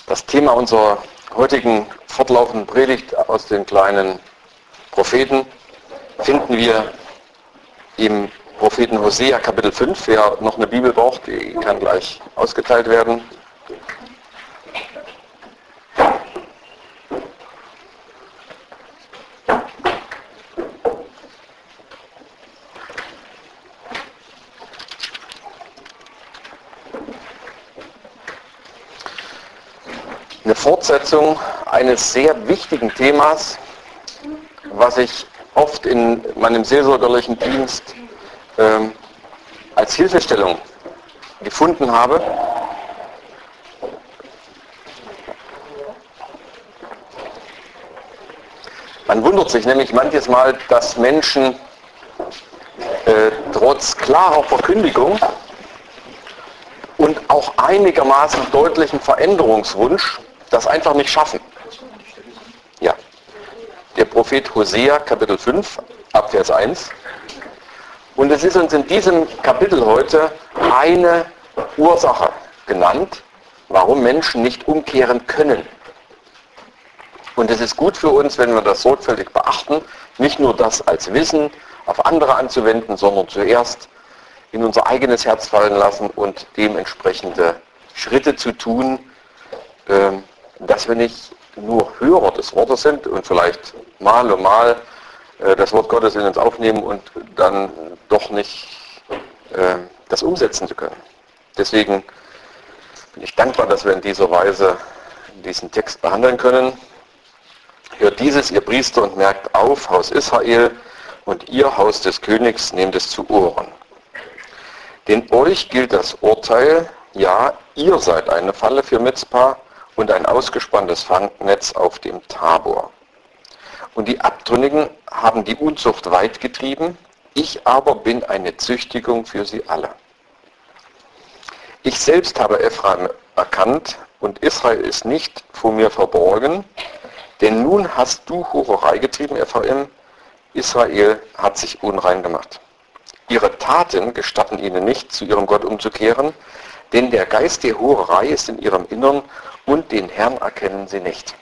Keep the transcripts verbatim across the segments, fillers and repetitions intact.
Das Thema unserer heutigen fortlaufenden Predigt aus den kleinen Propheten finden wir im Propheten Hosea Kapitel fünf. Wer noch eine Bibel braucht, die kann gleich ausgeteilt werden. Eine Fortsetzung eines sehr wichtigen Themas, was ich oft in meinem seelsorgerlichen Dienst ähm, als Hilfestellung gefunden habe. Man wundert sich nämlich manches Mal, dass Menschen äh, trotz klarer Verkündigung und auch einigermaßen deutlichen Veränderungswunsch das einfach nicht schaffen. Ja, der Prophet Hosea, Kapitel fünf, ab Vers eins. Und es ist uns in diesem Kapitel heute eine Ursache genannt, warum Menschen nicht umkehren können. Und es ist gut für uns, wenn wir das sorgfältig beachten, nicht nur das als Wissen auf andere anzuwenden, sondern zuerst in unser eigenes Herz fallen lassen und dementsprechende Schritte zu tun, dass wir nicht nur Hörer des Wortes sind und vielleicht mal und mal das Wort Gottes in uns aufnehmen und dann doch nicht das umsetzen zu können. Deswegen bin ich dankbar, dass wir in dieser Weise diesen Text behandeln können. Hört dieses, ihr Priester, und merkt auf, Haus Israel, und ihr Haus des Königs, nehmt es zu Ohren. Denn euch gilt das Urteil, ja, ihr seid eine Falle für Mizpah und ein ausgespanntes Fangnetz auf dem Tabor. Und die Abtrünnigen haben die Unzucht weit getrieben, ich aber bin eine Züchtigung für sie alle. Ich selbst habe Ephraim erkannt und Israel ist nicht vor mir verborgen, denn nun hast du Hurerei getrieben, Ephraim, Israel hat sich unrein gemacht. Ihre Taten gestatten ihnen nicht, zu ihrem Gott umzukehren, denn der Geist der Hurerei ist in ihrem Innern und den Herrn erkennen sie nicht.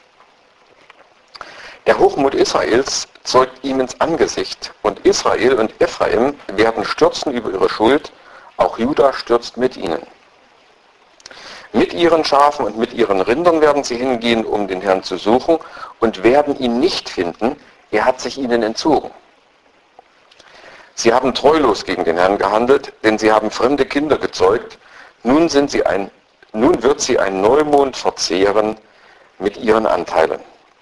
Der Hochmut Israels zeugt ihm ins Angesicht und Israel und Ephraim werden stürzen über ihre Schuld, auch Juda stürzt mit ihnen. Mit ihren Schafen und mit ihren Rindern werden sie hingehen, um den Herrn zu suchen und werden ihn nicht finden, er hat sich ihnen entzogen. Sie haben treulos gegen den Herrn gehandelt, denn sie haben fremde Kinder gezeugt. Nun, sind sie ein, nun wird sie ein Neumond verzehren mit ihren Anteilen.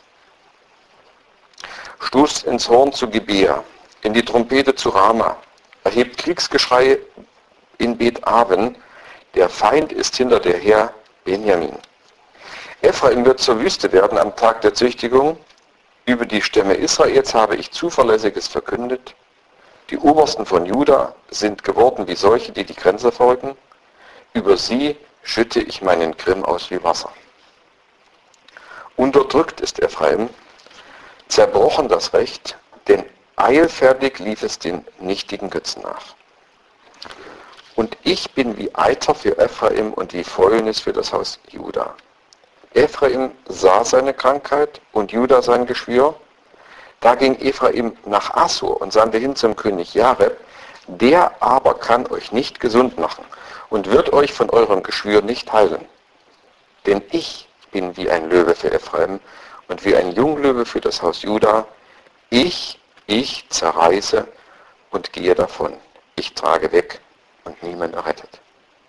Stoßt ins Horn zu Gibea, in die Trompete zu Rama, erhebt Kriegsgeschrei in Bet-Aven, der Feind ist hinter der Her Benjamin. Ephraim wird zur Wüste werden am Tag der Züchtigung. Über die Stämme Israels habe ich Zuverlässiges verkündet. Die Obersten von Juda sind geworden wie solche, die die Grenze folgen. Über sie schütte ich meinen Grimm aus wie Wasser. Unterdrückt ist Ephraim, zerbrochen das Recht, denn eilfertig lief es den nichtigen Götzen nach. Und ich bin wie Eiter für Ephraim und wie Fäulnis für das Haus Juda. Ephraim sah seine Krankheit und Juda sein Geschwür. Da ging Ephraim nach Assur und sandte hin zum König Jareb. Der aber kann euch nicht gesund machen und wird euch von eurem Geschwür nicht heilen. Denn ich bin wie ein Löwe für Ephraim und wie ein Junglöwe für das Haus Juda. Ich, ich zerreiße und gehe davon. Ich trage weg und niemand errettet.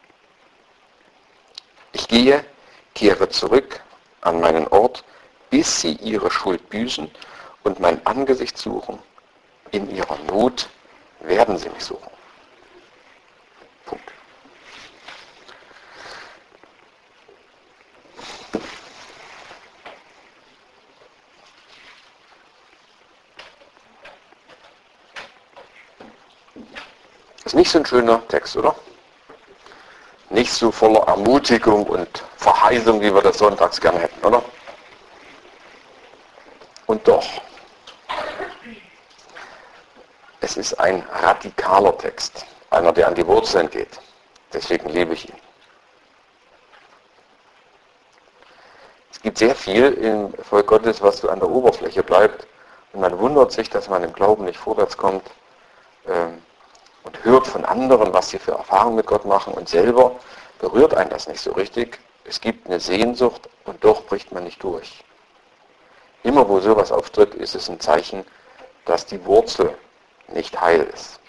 Ich gehe, kehre zurück an meinen Ort, bis sie ihre Schuld büßen und mein Angesicht suchen. In ihrer Not werden sie mich suchen. Punkt. Ist nicht so ein schöner Text, oder? Nicht so voller Ermutigung und Verheißung, wie wir das sonntags gerne hätten, oder? Und doch, es ist ein radikaler Text, einer, der an die Wurzeln geht. Deswegen liebe ich ihn. gibt sehr viel im Volk Gottes, was so an der Oberfläche bleibt. Und man wundert sich, dass man im Glauben nicht vorwärts kommt ähm, und hört von anderen, was sie für Erfahrungen mit Gott machen und selber berührt einen das nicht so richtig. Es gibt eine Sehnsucht und doch bricht man nicht durch. Immer wo sowas auftritt, ist es ein Zeichen, dass die Wurzel nicht heil ist.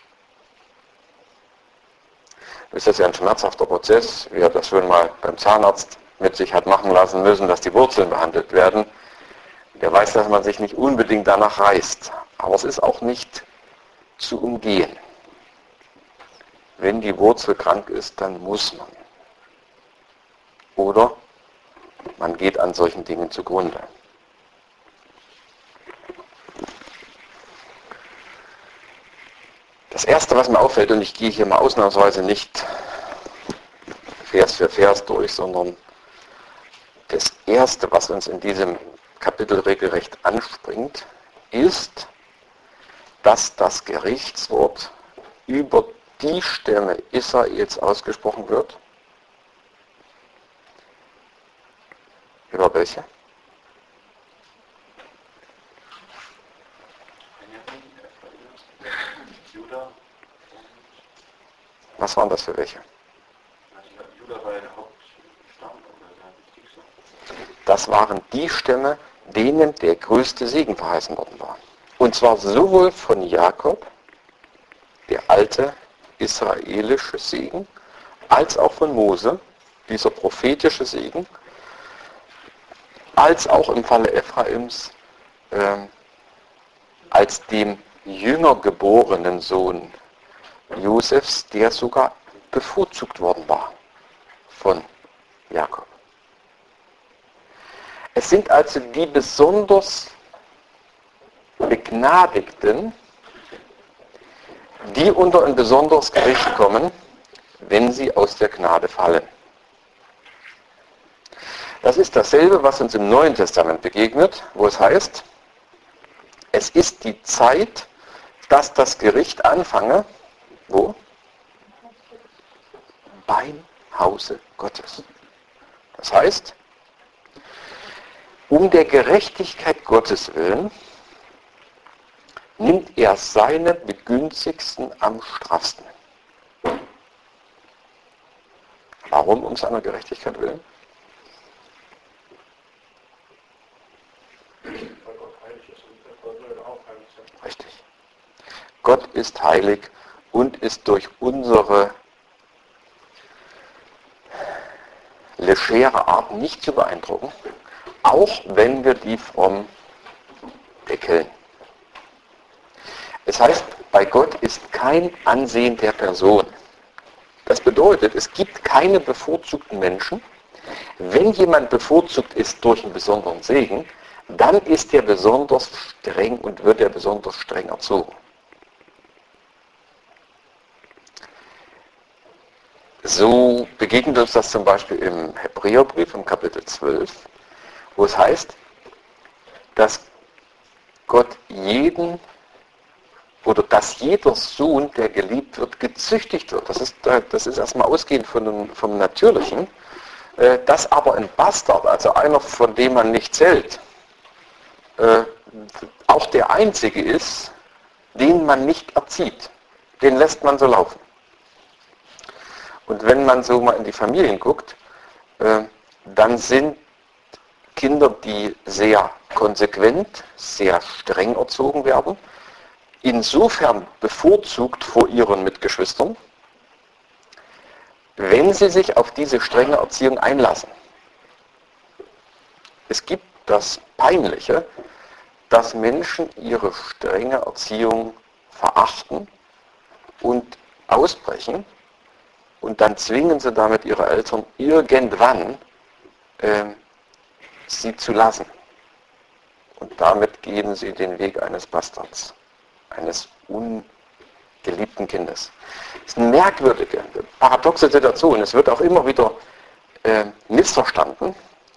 Das ist ja ein schmerzhafter Prozess, wie er das schon mal beim Zahnarzt mit sich hat machen lassen müssen, dass die Wurzeln behandelt werden. Der weiß, dass man sich nicht unbedingt danach reißt. Aber es ist auch nicht zu umgehen. Wenn die Wurzel krank ist, dann muss man. Oder man geht an solchen Dingen zugrunde. Das Erste, was mir auffällt, und ich gehe hier mal ausnahmsweise nicht Vers für Vers durch, sondern das Erste, was uns in diesem Kapitel regelrecht anspringt, ist, dass das Gerichtswort über die Stämme Israels ausgesprochen wird. Über welche? Was waren das für welche? Das waren die Stämme, denen der größte Segen verheißen worden war. Und zwar sowohl von Jakob, der alte israelische Segen, als auch von Mose, dieser prophetische Segen, als auch im Falle Ephraims äh, als dem jünger geborenen Sohn Josefs, der sogar bevorzugt worden war von Jakob. Es sind also die besonders Begnadigten, die unter ein besonderes Gericht kommen, wenn sie aus der Gnade fallen. Das ist dasselbe, was uns im Neuen Testament begegnet, wo es heißt, es ist die Zeit, dass das Gericht anfange, wo? Beim Hause Gottes. Das heißt, um der Gerechtigkeit Gottes willen nimmt er seine Begünstigsten am straffsten. Warum um seiner Gerechtigkeit willen? Richtig. Gott ist heilig und ist durch unsere legere Art nicht zu beeindrucken, auch wenn wir die fromm deckeln. Es heißt, bei Gott ist kein Ansehen der Person. Das bedeutet, es gibt keine bevorzugten Menschen. Wenn jemand bevorzugt ist durch einen besonderen Segen, dann ist er besonders streng und wird er besonders streng erzogen. So begegnet uns das zum Beispiel im Hebräerbrief, im Kapitel zwölf, wo es heißt, dass Gott jeden oder dass jeder Sohn, der geliebt wird, gezüchtigt wird. Das ist, das ist erstmal ausgehend von dem, vom Natürlichen. Dass aber ein Bastard, also einer, von dem man nicht zählt, auch der einzige ist, den man nicht erzieht. Den lässt man so laufen. Und wenn man so mal in die Familien guckt, dann sind Kinder, die sehr konsequent, sehr streng erzogen werden, insofern bevorzugt vor ihren Mitgeschwistern, wenn sie sich auf diese strenge Erziehung einlassen. Es gibt das Peinliche, dass Menschen ihre strenge Erziehung verachten und ausbrechen und dann zwingen sie damit ihre Eltern irgendwann äh, sie zu lassen. Und damit gehen sie den Weg eines Bastards, eines ungeliebten Kindes. Das ist eine merkwürdige, paradoxe Situation. Es wird auch immer wieder äh, missverstanden.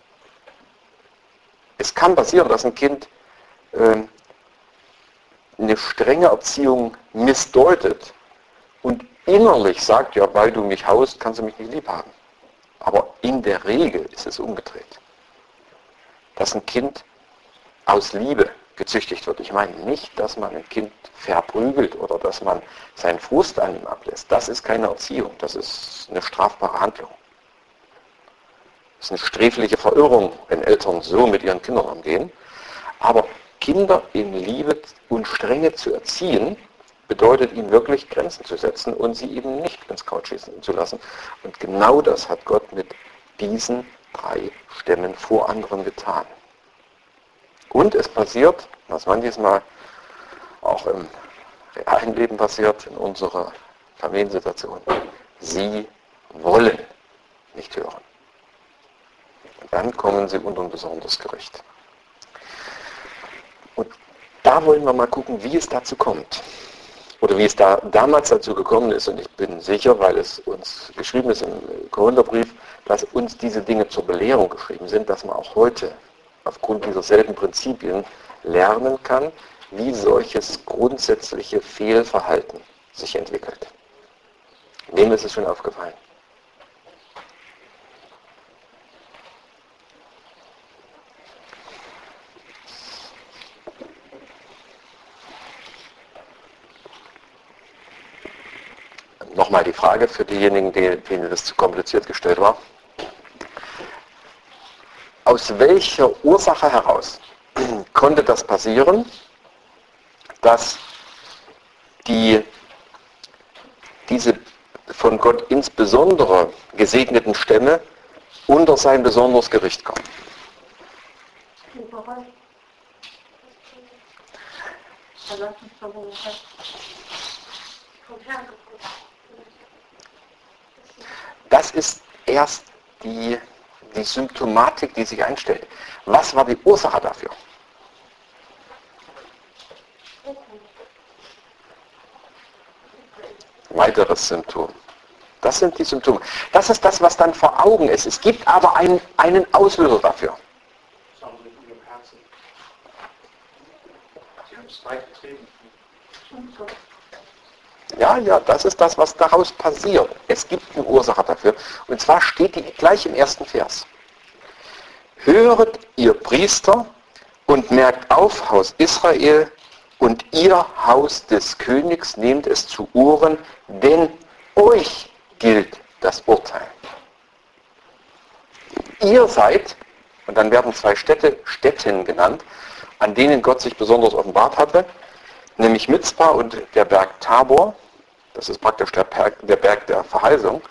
Es kann passieren, dass ein Kind äh, eine strenge Erziehung missdeutet und innerlich sagt, ja, weil du mich haust, kannst du mich nicht lieb haben. Aber in der Regel ist es umgedreht. dass ein Kind aus Liebe gezüchtigt wird. Ich meine nicht, dass man ein Kind verprügelt oder dass man seinen Frust an ihm ablässt. Das ist keine Erziehung, das ist eine strafbare Handlung. Das ist eine sträfliche Verirrung, wenn Eltern so mit ihren Kindern umgehen. Aber Kinder in Liebe und Strenge zu erziehen, bedeutet ihnen wirklich Grenzen zu setzen und sie eben nicht ins Kraut schießen zu lassen. Und genau das hat Gott mit diesen drei Stämmen vor anderen getan. Und es passiert, was manches Mal auch im realen Leben passiert, in unserer Familiensituation, sie wollen nicht hören. Und dann kommen sie unter ein besonderes Gericht. Und da wollen wir mal gucken, wie es dazu kommt. Oder wie es da damals dazu gekommen ist. Und ich bin sicher, weil es uns geschrieben ist im Korintherbrief, dass uns diese Dinge zur Belehrung geschrieben sind, dass man auch heute aufgrund dieser selben Prinzipien lernen kann, wie solches grundsätzliche Fehlverhalten sich entwickelt. Wem ist es schon aufgefallen? Nochmal die Frage für diejenigen, denen das zu kompliziert gestellt war. Aus welcher Ursache heraus konnte das passieren, dass die, diese von Gott insbesondere gesegneten Stämme unter sein besonderes Gericht kommen? Das ist erst die, die Symptomatik, die sich einstellt. Was war die Ursache dafür? Weiteres Symptom. Das sind die Symptome. Das ist das, was dann vor Augen ist. Es gibt aber einen, einen Auslöser dafür. Ja, ja, das ist das, was daraus passiert. Es gibt eine Ursache dafür. Und zwar steht die gleich im ersten Vers. Höret, ihr Priester, und merkt auf, Haus Israel, und ihr Haus des Königs, nehmt es zu Ohren, denn euch gilt das Urteil. Ihr seid, und dann werden zwei Städte, Städten genannt, an denen Gott sich besonders offenbart hatte, nämlich Mizpa und der Berg Tabor, das ist praktisch der Berg, der Berg der Verheißung.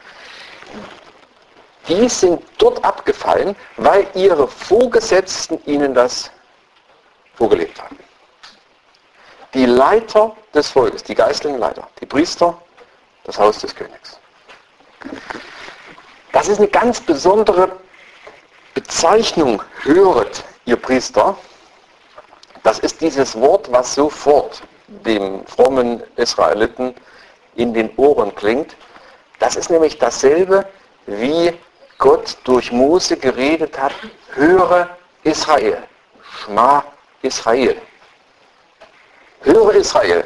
Die sind dort abgefallen, weil ihre Vorgesetzten ihnen das vorgelebt haben. Die Leiter des Volkes, die geistlichen Leiter, die Priester, das Haus des Königs. Das ist eine ganz besondere Bezeichnung, höret, ihr Priester. Das ist dieses Wort, was sofort dem frommen Israeliten in den Ohren klingt. Das ist nämlich dasselbe, wie Gott durch Mose geredet hat, höre Israel, Schma Israel. Höre Israel,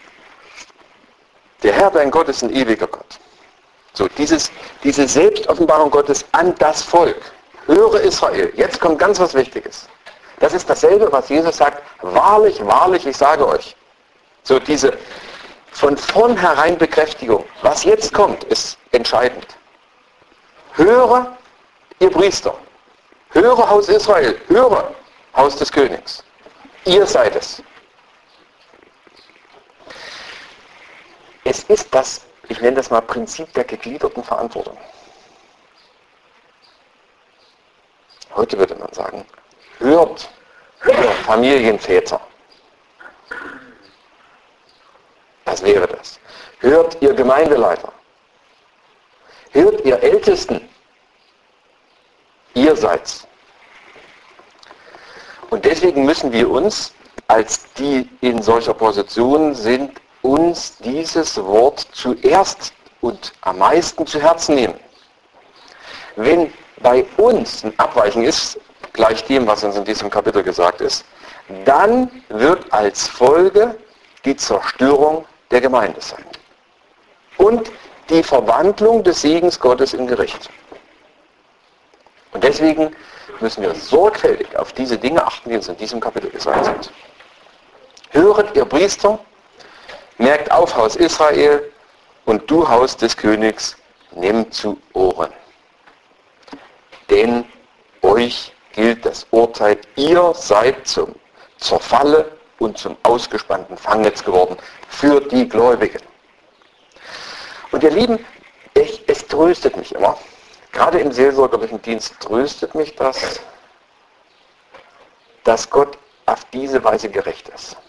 der Herr dein Gott ist ein ewiger Gott. So, dieses, diese Selbstoffenbarung Gottes an das Volk. Höre Israel. Jetzt kommt ganz was Wichtiges. Das ist dasselbe, was Jesus sagt, wahrlich, wahrlich, ich sage euch. So diese von vornherein Bekräftigung. Was jetzt kommt, ist entscheidend. Höre, ihr Priester. Höre, Haus Israel. Höre, Haus des Königs. Ihr seid es. Es ist das, ich nenne das mal Prinzip der gegliederten Verantwortung. Heute würde man sagen, hört, hört Familienväter. Das wäre das. Hört ihr Gemeindeleiter. Hört ihr Ältesten. Ihr seid's. Und deswegen müssen wir uns, als die in solcher Position sind, uns dieses Wort zuerst und am meisten zu Herzen nehmen. Wenn bei uns ein Abweichen ist, gleich dem, was uns in diesem Kapitel gesagt ist, dann wird als Folge die Zerstörung der Gemeinde sein. Und die Verwandlung des Segens Gottes in Gericht. Und deswegen müssen wir sorgfältig auf diese Dinge achten, die uns in diesem Kapitel gesagt sind. Höret, ihr Priester, merkt auf, Haus Israel, und du, Haus des Königs, nehmt zu Ohren. Denn euch gilt das Urteil, ihr seid zum, zur Falle und zum ausgespannten Fangnetz geworden für die Gläubigen. Und ihr Lieben, ich, es tröstet mich immer, gerade im seelsorgerlichen Dienst tröstet mich das, dass Gott auf diese Weise gerecht ist.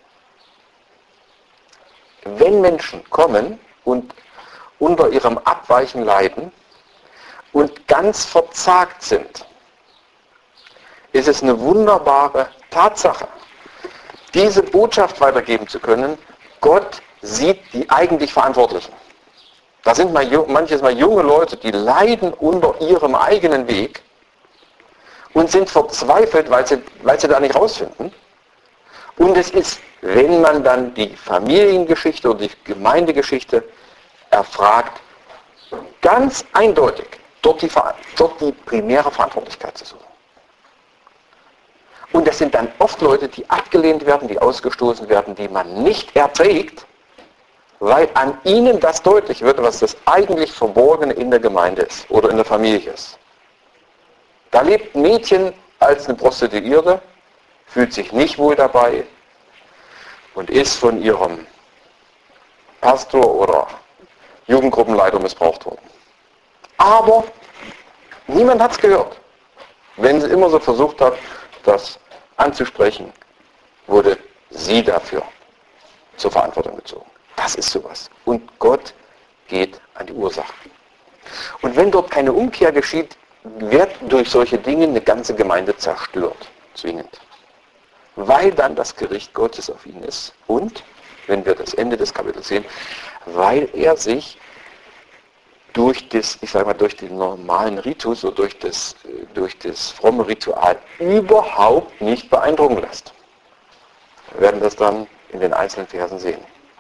Wenn Menschen kommen und unter ihrem Abweichen leiden und ganz verzagt sind, ist es eine wunderbare Tatsache, diese Botschaft weitergeben zu können. Gott sieht die eigentlich Verantwortlichen. Da sind mal, manches Mal junge Leute, die leiden unter ihrem eigenen Weg und sind verzweifelt, weil sie, weil sie da nicht rausfinden. Und es ist, wenn man dann die Familiengeschichte oder die Gemeindegeschichte erfragt, ganz eindeutig dort die, dort die primäre Verantwortlichkeit zu suchen. Und das sind dann oft Leute, die abgelehnt werden, die ausgestoßen werden, die man nicht erträgt, weil an ihnen das deutlich wird, was das eigentlich Verborgene in der Gemeinde ist oder in der Familie ist. Da lebt ein Mädchen als eine Prostituierte, fühlt sich nicht wohl dabei und ist von ihrem Pastor oder Jugendgruppenleiter missbraucht worden. Aber niemand hat es gehört. Wenn sie immer so versucht hat, das anzusprechen, wurde sie dafür zur Verantwortung gezogen. Das ist sowas. Und Gott geht an die Ursachen. Und wenn dort keine Umkehr geschieht, wird durch solche Dinge eine ganze Gemeinde zerstört, zwingend. Weil dann das Gericht Gottes auf ihn ist. Und, wenn wir das Ende des Kapitels sehen, weil er sich durch das, ich sage mal, durch den normalen Ritus oder durch das, durch das fromme Ritual überhaupt nicht beeindrucken lässt. Wir werden das dann in den einzelnen Versen sehen.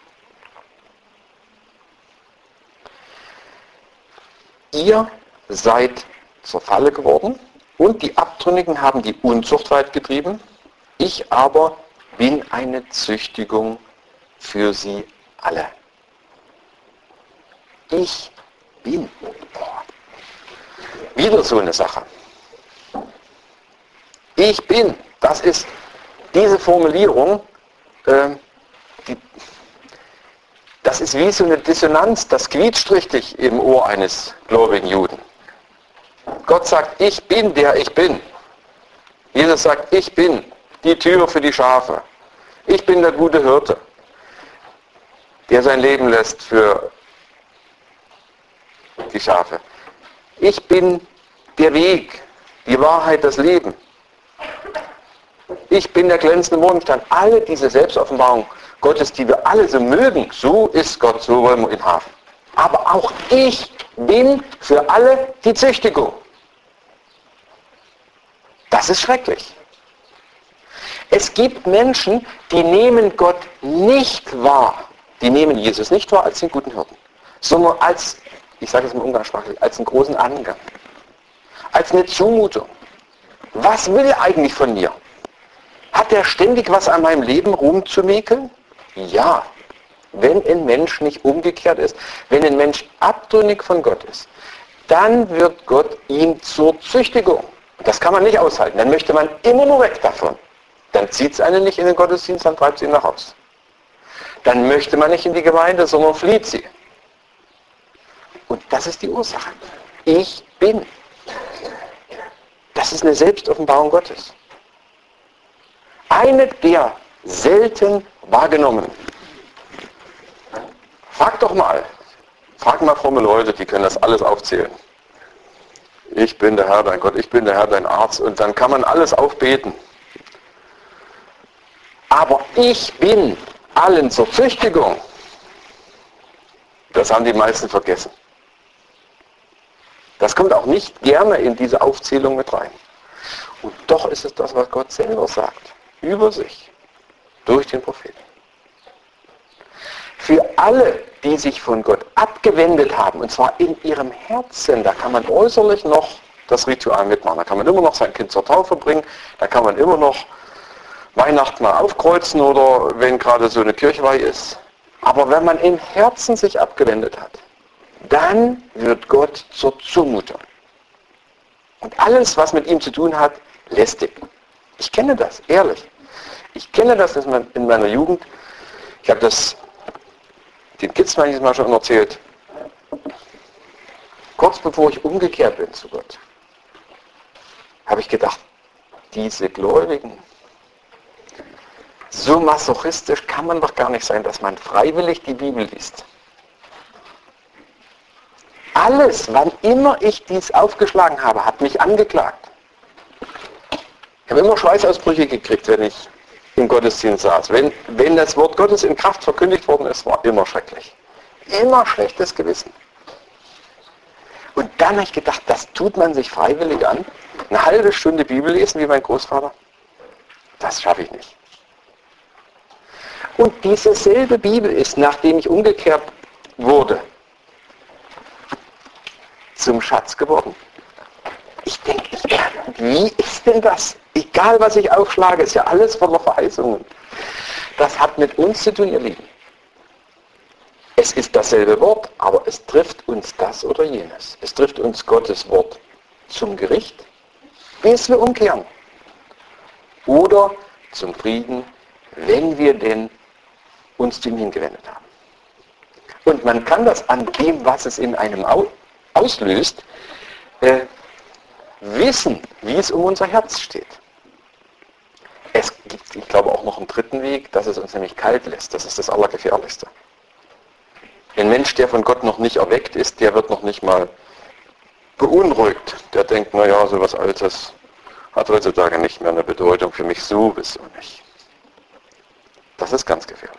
Ihr seid zur Falle geworden und die Abtrünnigen haben die Unzucht weit getrieben. Ich aber bin eine Züchtigung für sie alle. Ich bin. Boah. Wieder so eine Sache. Ich bin. Das ist diese Formulierung, äh, die, das ist wie so eine Dissonanz, das quietscht richtig im Ohr eines gläubigen Juden. Gott sagt, ich bin der ich bin. Jesus sagt, ich bin die Tür für die Schafe. Ich bin der gute Hirte, der sein Leben lässt für die Schafe. Ich bin der Weg, die Wahrheit, das Leben. Ich bin der glänzende Morgenstern. Alle diese Selbstoffenbarungen Gottes, die wir alle so mögen, so ist Gott, so wollen wir ihn haben. Aber auch ich bin für alle die Züchtigung. Das ist schrecklich. Es gibt Menschen, die nehmen Gott nicht wahr. Die nehmen Jesus nicht wahr als den guten Hirten, sondern als, ich sage es im Umgangssprachlich, als einen großen Angang. Als eine Zumutung. Was will er eigentlich von mir? Hat er ständig was an meinem Leben rumzumäkeln? Ja. Wenn ein Mensch nicht umgekehrt ist, wenn ein Mensch abtrünnig von Gott ist, dann wird Gott ihm zur Züchtigung. Das kann man nicht aushalten. Dann möchte man immer nur weg davon. Dann zieht es einen nicht in den Gottesdienst, dann treibt es ihn nach Hause. Dann möchte man nicht in die Gemeinde, sondern flieht sie. Und das ist die Ursache. Ich bin. Das ist eine Selbstoffenbarung Gottes. Eine der selten wahrgenommenen. Frag doch mal. Frag mal fromme Leute, die können das alles aufzählen. Ich bin der Herr dein Gott, ich bin der Herr dein Arzt. Und dann kann man alles aufbeten. Aber ich bin allen zur Züchtigung. Das haben die meisten vergessen. Das kommt auch nicht gerne in diese Aufzählung mit rein. Und doch ist es das, was Gott selber sagt. Über sich. Durch den Propheten. Für alle, die sich von Gott abgewendet haben, und zwar in ihrem Herzen, da kann man äußerlich noch das Ritual mitmachen. Da kann man immer noch sein Kind zur Taufe bringen, da kann man immer noch Weihnachten mal aufkreuzen oder wenn gerade so eine Kirchweih ist. Aber wenn man im Herzen sich abgewendet hat, dann wird Gott zur Zumutung. Und alles, was mit ihm zu tun hat, lästig. Ich kenne das, ehrlich. Ich kenne das in meiner Jugend. Ich habe das den Kids manches Mal schon erzählt. Kurz bevor ich umgekehrt bin zu Gott, habe ich gedacht, diese Gläubigen, so masochistisch kann man doch gar nicht sein, dass man freiwillig die Bibel liest. Alles, wann immer ich dies aufgeschlagen habe, hat mich angeklagt. Ich habe immer Schweißausbrüche gekriegt, wenn ich im Gottesdienst saß. Wenn, wenn das Wort Gottes in Kraft verkündigt worden ist, war immer schrecklich. Immer schlechtes Gewissen. Und dann habe ich gedacht, das tut man sich freiwillig an. Eine halbe Stunde Bibel lesen wie mein Großvater, das schaffe ich nicht. Und diese selbe Bibel ist, nachdem ich umgekehrt wurde, zum Schatz geworden. Ich denke, ich kann, wie ist denn das? Egal, was ich aufschlage, ist ja alles voller Verheißungen. Das hat mit uns zu tun, ihr Lieben. Es ist dasselbe Wort, aber es trifft uns das oder jenes. Es trifft uns Gottes Wort zum Gericht, bis wir umkehren. Oder zum Frieden, wenn wir denn uns zu ihm hingewendet haben. Und man kann das an dem, was es in einem auslöst, äh, wissen, wie es um unser Herz steht. Es gibt, ich glaube, auch noch einen dritten Weg, dass es uns nämlich kalt lässt. Das ist das Allergefährlichste. Ein Mensch, der von Gott noch nicht erweckt ist, der wird noch nicht mal beunruhigt. Der denkt, naja, so was Altes hat heutzutage nicht mehr eine Bedeutung für mich, sowieso nicht. Das ist ganz gefährlich.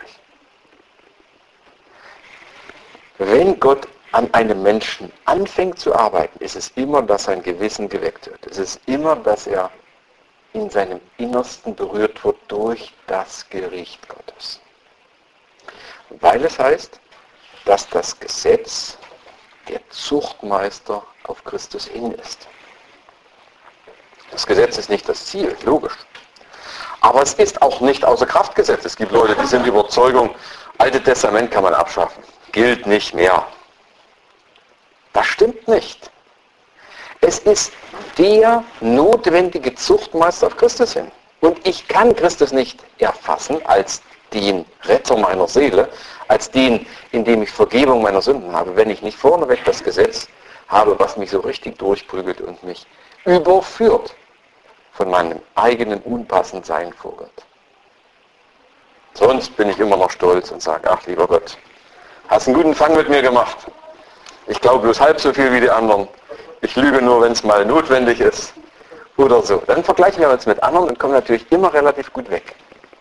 Wenn Gott an einem Menschen anfängt zu arbeiten, ist es immer, dass sein Gewissen geweckt wird. Es ist immer, dass er in seinem Innersten berührt wird durch das Gericht Gottes. Weil es heißt, dass das Gesetz der Zuchtmeister auf Christus hin ist. Das Gesetz ist nicht das Ziel, logisch. Aber es ist auch nicht außer Kraft gesetzt. Es gibt Leute, die sind Überzeugung, Alte Testament kann man abschaffen. Gilt nicht mehr. Das stimmt nicht. Es ist der notwendige Zuchtmeister auf Christus hin. Und ich kann Christus nicht erfassen als den Retter meiner Seele, als den, in dem ich Vergebung meiner Sünden habe, wenn ich nicht vorneweg das Gesetz habe, was mich so richtig durchprügelt und mich überführt von meinem eigenen Unpassendsein vor Gott. Sonst bin ich immer noch stolz und sage, ach lieber Gott, hast einen guten Fang mit mir gemacht. Ich glaube bloß halb so viel wie die anderen. Ich lüge nur, wenn es mal notwendig ist. Oder so. Dann vergleichen wir uns mit anderen und kommen natürlich immer relativ gut weg.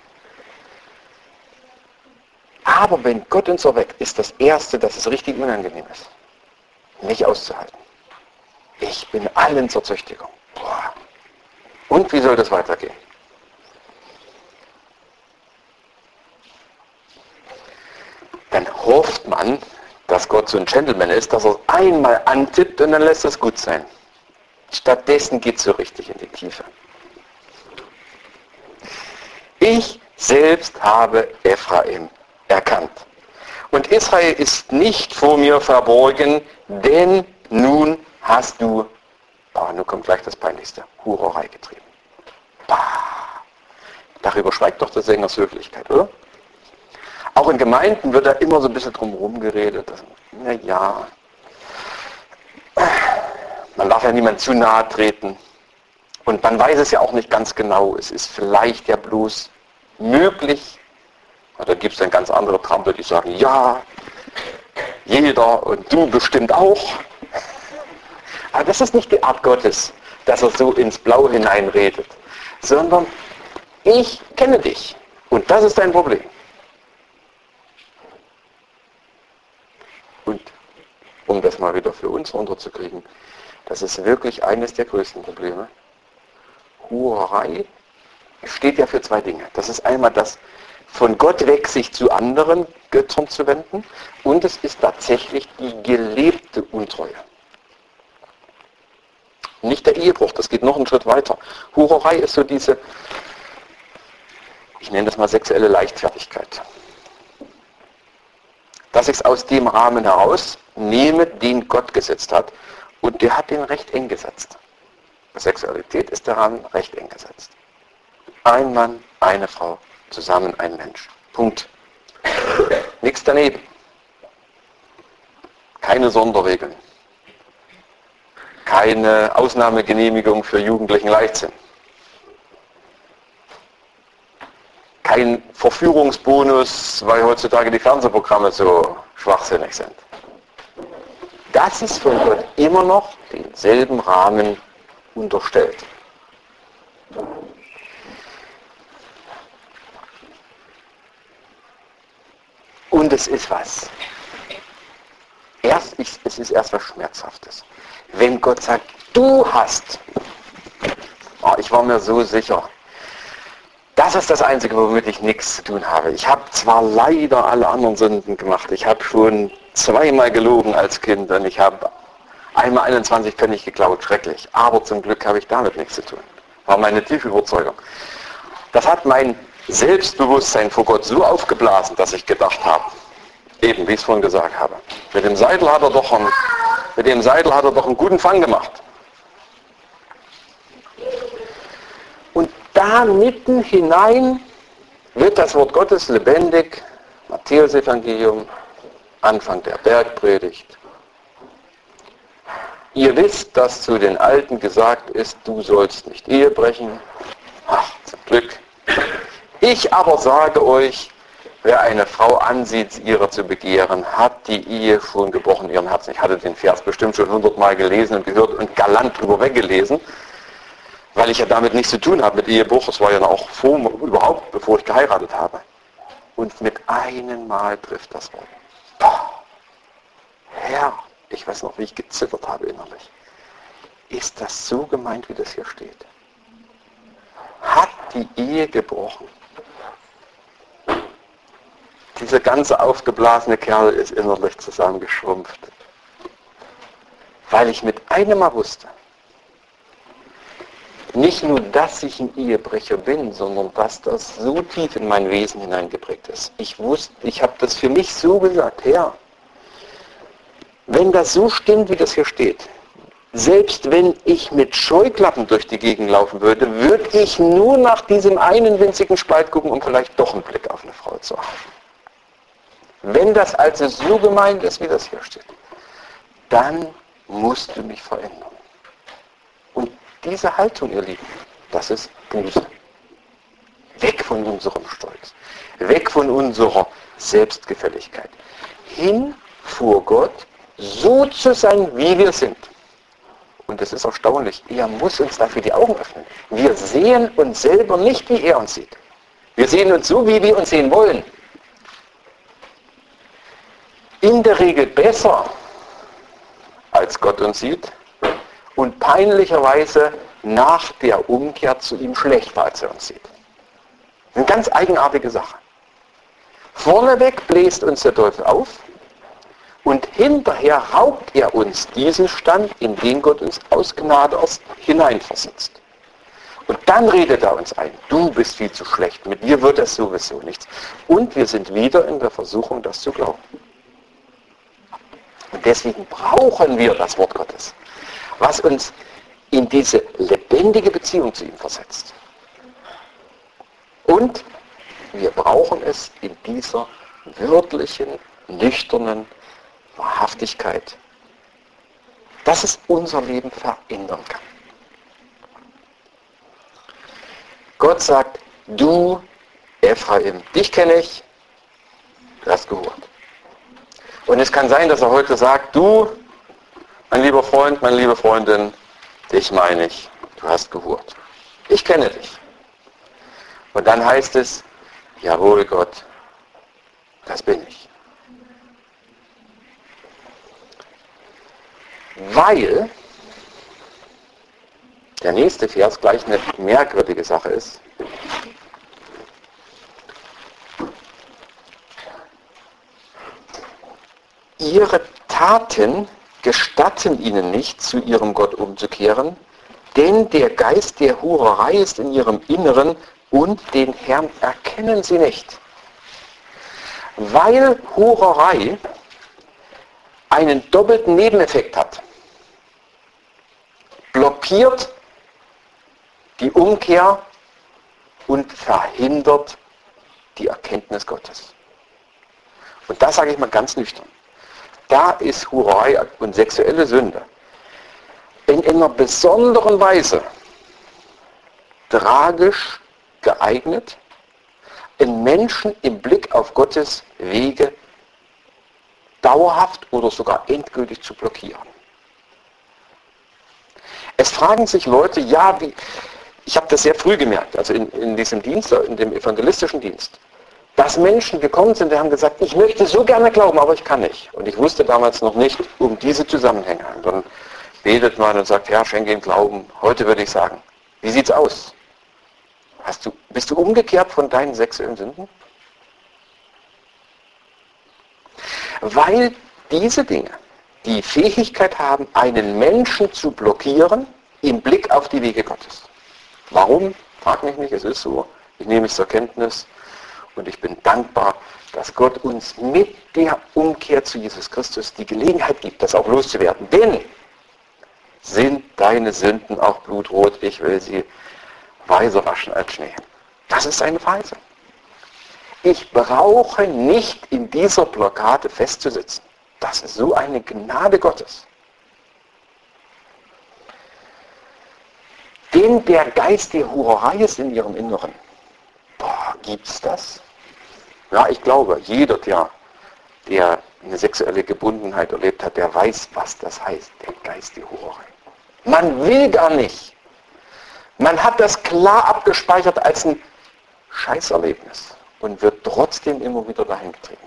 Aber wenn Gott uns erweckt, ist das Erste, dass es richtig unangenehm ist. Nicht auszuhalten. Ich bin allen zur Züchtigung. Boah. Und wie soll das weitergehen? Dann hofft man, dass Gott so ein Gentleman ist, dass er es einmal antippt und dann lässt es gut sein. Stattdessen geht es so richtig in die Tiefe. Ich selbst habe Ephraim erkannt. Und Israel ist nicht vor mir verborgen, denn nun hast du, oh, nun kommt gleich das Peinlichste, Hurerei getrieben. Bah. Darüber schweigt doch der Sängers Höflichkeit, oder? Auch in Gemeinden wird da immer so ein bisschen drumherum geredet. Naja, man darf ja niemand zu nahe treten. Und man weiß es ja auch nicht ganz genau. Es ist vielleicht ja bloß möglich. Und dann gibt es dann ganz andere Trampel, die sagen, ja, jeder und du bestimmt auch. Aber das ist nicht die Art Gottes, dass er so ins Blaue hineinredet, sondern ich kenne dich. Und das ist dein Problem. Und um das mal wieder für uns runterzukriegen, das ist wirklich eines der größten Probleme. Hurerei steht ja für zwei Dinge. Das ist einmal das, von Gott weg sich zu anderen Göttern zu wenden, und es ist tatsächlich die gelebte Untreue. Nicht der Ehebruch, das geht noch einen Schritt weiter. Hurerei ist so diese, ich nenne das mal sexuelle Leichtfertigkeit. Dass ich es aus dem Rahmen heraus nehme, den Gott gesetzt hat, und der hat den recht eng gesetzt. Sexualität ist der Rahmen recht eng gesetzt. Ein Mann, eine Frau, zusammen ein Mensch. Punkt. Nichts daneben. Keine Sonderregeln. Keine Ausnahmegenehmigung für jugendlichen Leichtsinn. Kein Verführungsbonus, weil heutzutage die Fernsehprogramme so schwachsinnig sind. Das ist von Gott immer noch denselben Rahmen unterstellt. Und es ist was. Erst ist, es ist erst was Schmerzhaftes. Wenn Gott sagt, du hast, oh, ich war mir so sicher, das ist das Einzige, womit ich nichts zu tun habe. Ich habe zwar leider alle anderen Sünden gemacht, ich habe schon zweimal gelogen als Kind und ich habe einmal einundzwanzig Pfennig geklaut, schrecklich. Aber zum Glück habe ich damit nichts zu tun. War meine tiefe Überzeugung. Das hat mein Selbstbewusstsein vor Gott so aufgeblasen, dass ich gedacht habe, eben wie ich es vorhin gesagt habe, mit dem Seidel hat er doch einen, mit dem Seidel hat er doch einen guten Fang gemacht. Und da mitten hinein wird das Wort Gottes lebendig, Matthäus-Evangelium, Anfang der Bergpredigt. Ihr wisst, dass zu den Alten gesagt ist, du sollst nicht Ehe brechen. Ach, zum Glück. Ich aber sage euch, wer eine Frau ansieht, ihre zu begehren, hat die Ehe schon gebrochen in ihrem Herzen. Ich hatte den Vers bestimmt schon hundertmal gelesen und gehört und galant drüber weggelesen, weil ich ja damit nichts zu tun habe mit Ehebruch. Das war ja auch vor, überhaupt, bevor ich geheiratet habe. Und mit einem Mal trifft das Wort. Boah, Herr, ich weiß noch, wie ich gezittert habe innerlich. Ist das so gemeint, wie das hier steht? Hat die Ehe gebrochen? Dieser ganze aufgeblasene Kerl ist innerlich zusammengeschrumpft. Weil ich mit einem Mal wusste, nicht nur, dass ich ein Ehebrecher bin, sondern dass das so tief in mein Wesen hineingeprägt ist. Ich wusste, ich habe das für mich so gesagt, Herr, wenn das so stimmt, wie das hier steht, selbst wenn ich mit Scheuklappen durch die Gegend laufen würde, würde ich nur nach diesem einen winzigen Spalt gucken, um vielleicht doch einen Blick auf eine Frau zu haben. Wenn das also so gemeint ist, wie das hier steht, dann musst du mich verändern. Und diese Haltung, ihr Lieben, das ist Buße. Weg von unserem Stolz, weg von unserer Selbstgefälligkeit, hin vor Gott, so zu sein, wie wir sind. Und es ist erstaunlich, er muss uns dafür die Augen öffnen. Wir sehen uns selber nicht, wie er uns sieht. Wir sehen uns so, wie wir uns sehen wollen. In der Regel besser, als Gott uns sieht, und peinlicherweise nach der Umkehr zu ihm schlechter, als er uns sieht. Eine ganz eigenartige Sache. Vorneweg bläst uns der Teufel auf und hinterher raubt er uns diesen Stand, in den Gott uns aus Gnade erst hineinversetzt. Und dann redet er uns ein, du bist viel zu schlecht, mit dir wird es sowieso nichts. Und wir sind wieder in der Versuchung, das zu glauben. Und deswegen brauchen wir das Wort Gottes, was uns in diese lebendige Beziehung zu ihm versetzt. Und wir brauchen es in dieser wörtlichen, nüchternen Wahrhaftigkeit, dass es unser Leben verändern kann. Gott sagt, du, Ephraim, dich kenne ich, du hast gehört. Und es kann sein, dass er heute sagt, du, mein lieber Freund, meine liebe Freundin, dich meine ich, du hast gehört. Ich kenne dich. Und dann heißt es, jawohl Gott, das bin ich. Weil der nächste Vers gleich eine merkwürdige Sache ist. Ihre Taten gestatten ihnen nicht, zu ihrem Gott umzukehren, Denn der Geist der Hurerei ist in ihrem Inneren und den Herrn erkennen sie nicht. Weil Hurerei einen doppelten Nebeneffekt hat. Blockiert die Umkehr und verhindert die Erkenntnis Gottes. Und das sage ich mal ganz nüchtern. Da ist Hurerei und sexuelle Sünde in einer besonderen Weise tragisch geeignet, in Menschen im Blick auf Gottes Wege dauerhaft oder sogar endgültig zu blockieren. Es fragen sich Leute, ja, wie, ich habe das sehr früh gemerkt, also in, in diesem Dienst, in dem evangelistischen Dienst, dass Menschen gekommen sind, die haben gesagt, ich möchte so gerne glauben, aber ich kann nicht. Und ich wusste damals noch nicht um diese Zusammenhänge. Und dann betet man und sagt, Herr, schenke ihm Glauben. Heute würde ich sagen, wie sieht's aus? Hast du, bist du umgekehrt von deinen sexuellen Sünden? Weil diese Dinge die Fähigkeit haben, einen Menschen zu blockieren im Blick auf die Wege Gottes. Warum? Frag mich nicht, es ist so. Ich nehme es zur Kenntnis und ich bin dankbar, dass Gott uns mit der Umkehr zu Jesus Christus die Gelegenheit gibt, das auch loszuwerden. Denn sind deine Sünden auch blutrot, ich will sie weißer waschen als Schnee. Das ist eine Verheißung. Ich brauche nicht in dieser Blockade festzusitzen. Das ist so eine Gnade Gottes. Denn der Geist der Hurerei ist in ihrem Inneren. Boah, gibt's das? Ja, ich glaube, jeder, der, der eine sexuelle Gebundenheit erlebt hat, der weiß, was das heißt, der Geist der Hurerei. Man will gar nicht. Man hat das klar abgespeichert als ein Scheißerlebnis und wird trotzdem immer wieder dahin getrieben.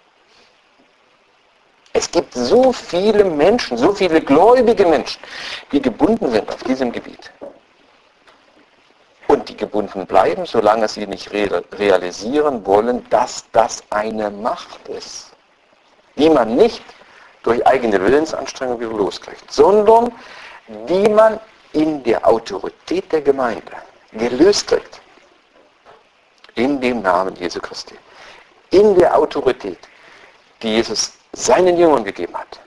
Es gibt so viele Menschen, so viele gläubige Menschen, die gebunden sind auf diesem Gebiet. Und die gebunden bleiben, solange sie nicht realisieren wollen, dass das eine Macht ist, die man nicht durch eigene Willensanstrengung wieder loskriegt, sondern die man in der Autorität der Gemeinde gelöst kriegt. In dem Namen Jesu Christi. In der Autorität, die Jesus seinen Jüngern gegeben hat.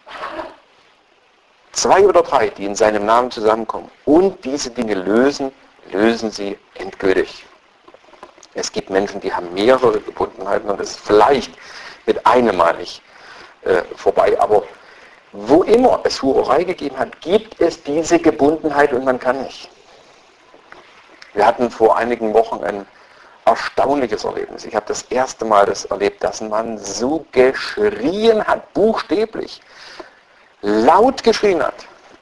Zwei oder drei, die in seinem Namen zusammenkommen und diese Dinge lösen, lösen sie endgültig. Es gibt Menschen, die haben mehrere Gebundenheiten und es ist vielleicht mit einem Mal nicht äh, vorbei, aber wo immer es Hurerei gegeben hat, gibt es diese Gebundenheit und man kann nicht. Wir hatten vor einigen Wochen ein erstaunliches Erlebnis. Ich habe das erste Mal das erlebt, dass man so geschrien hat, buchstäblich, laut geschrien hat.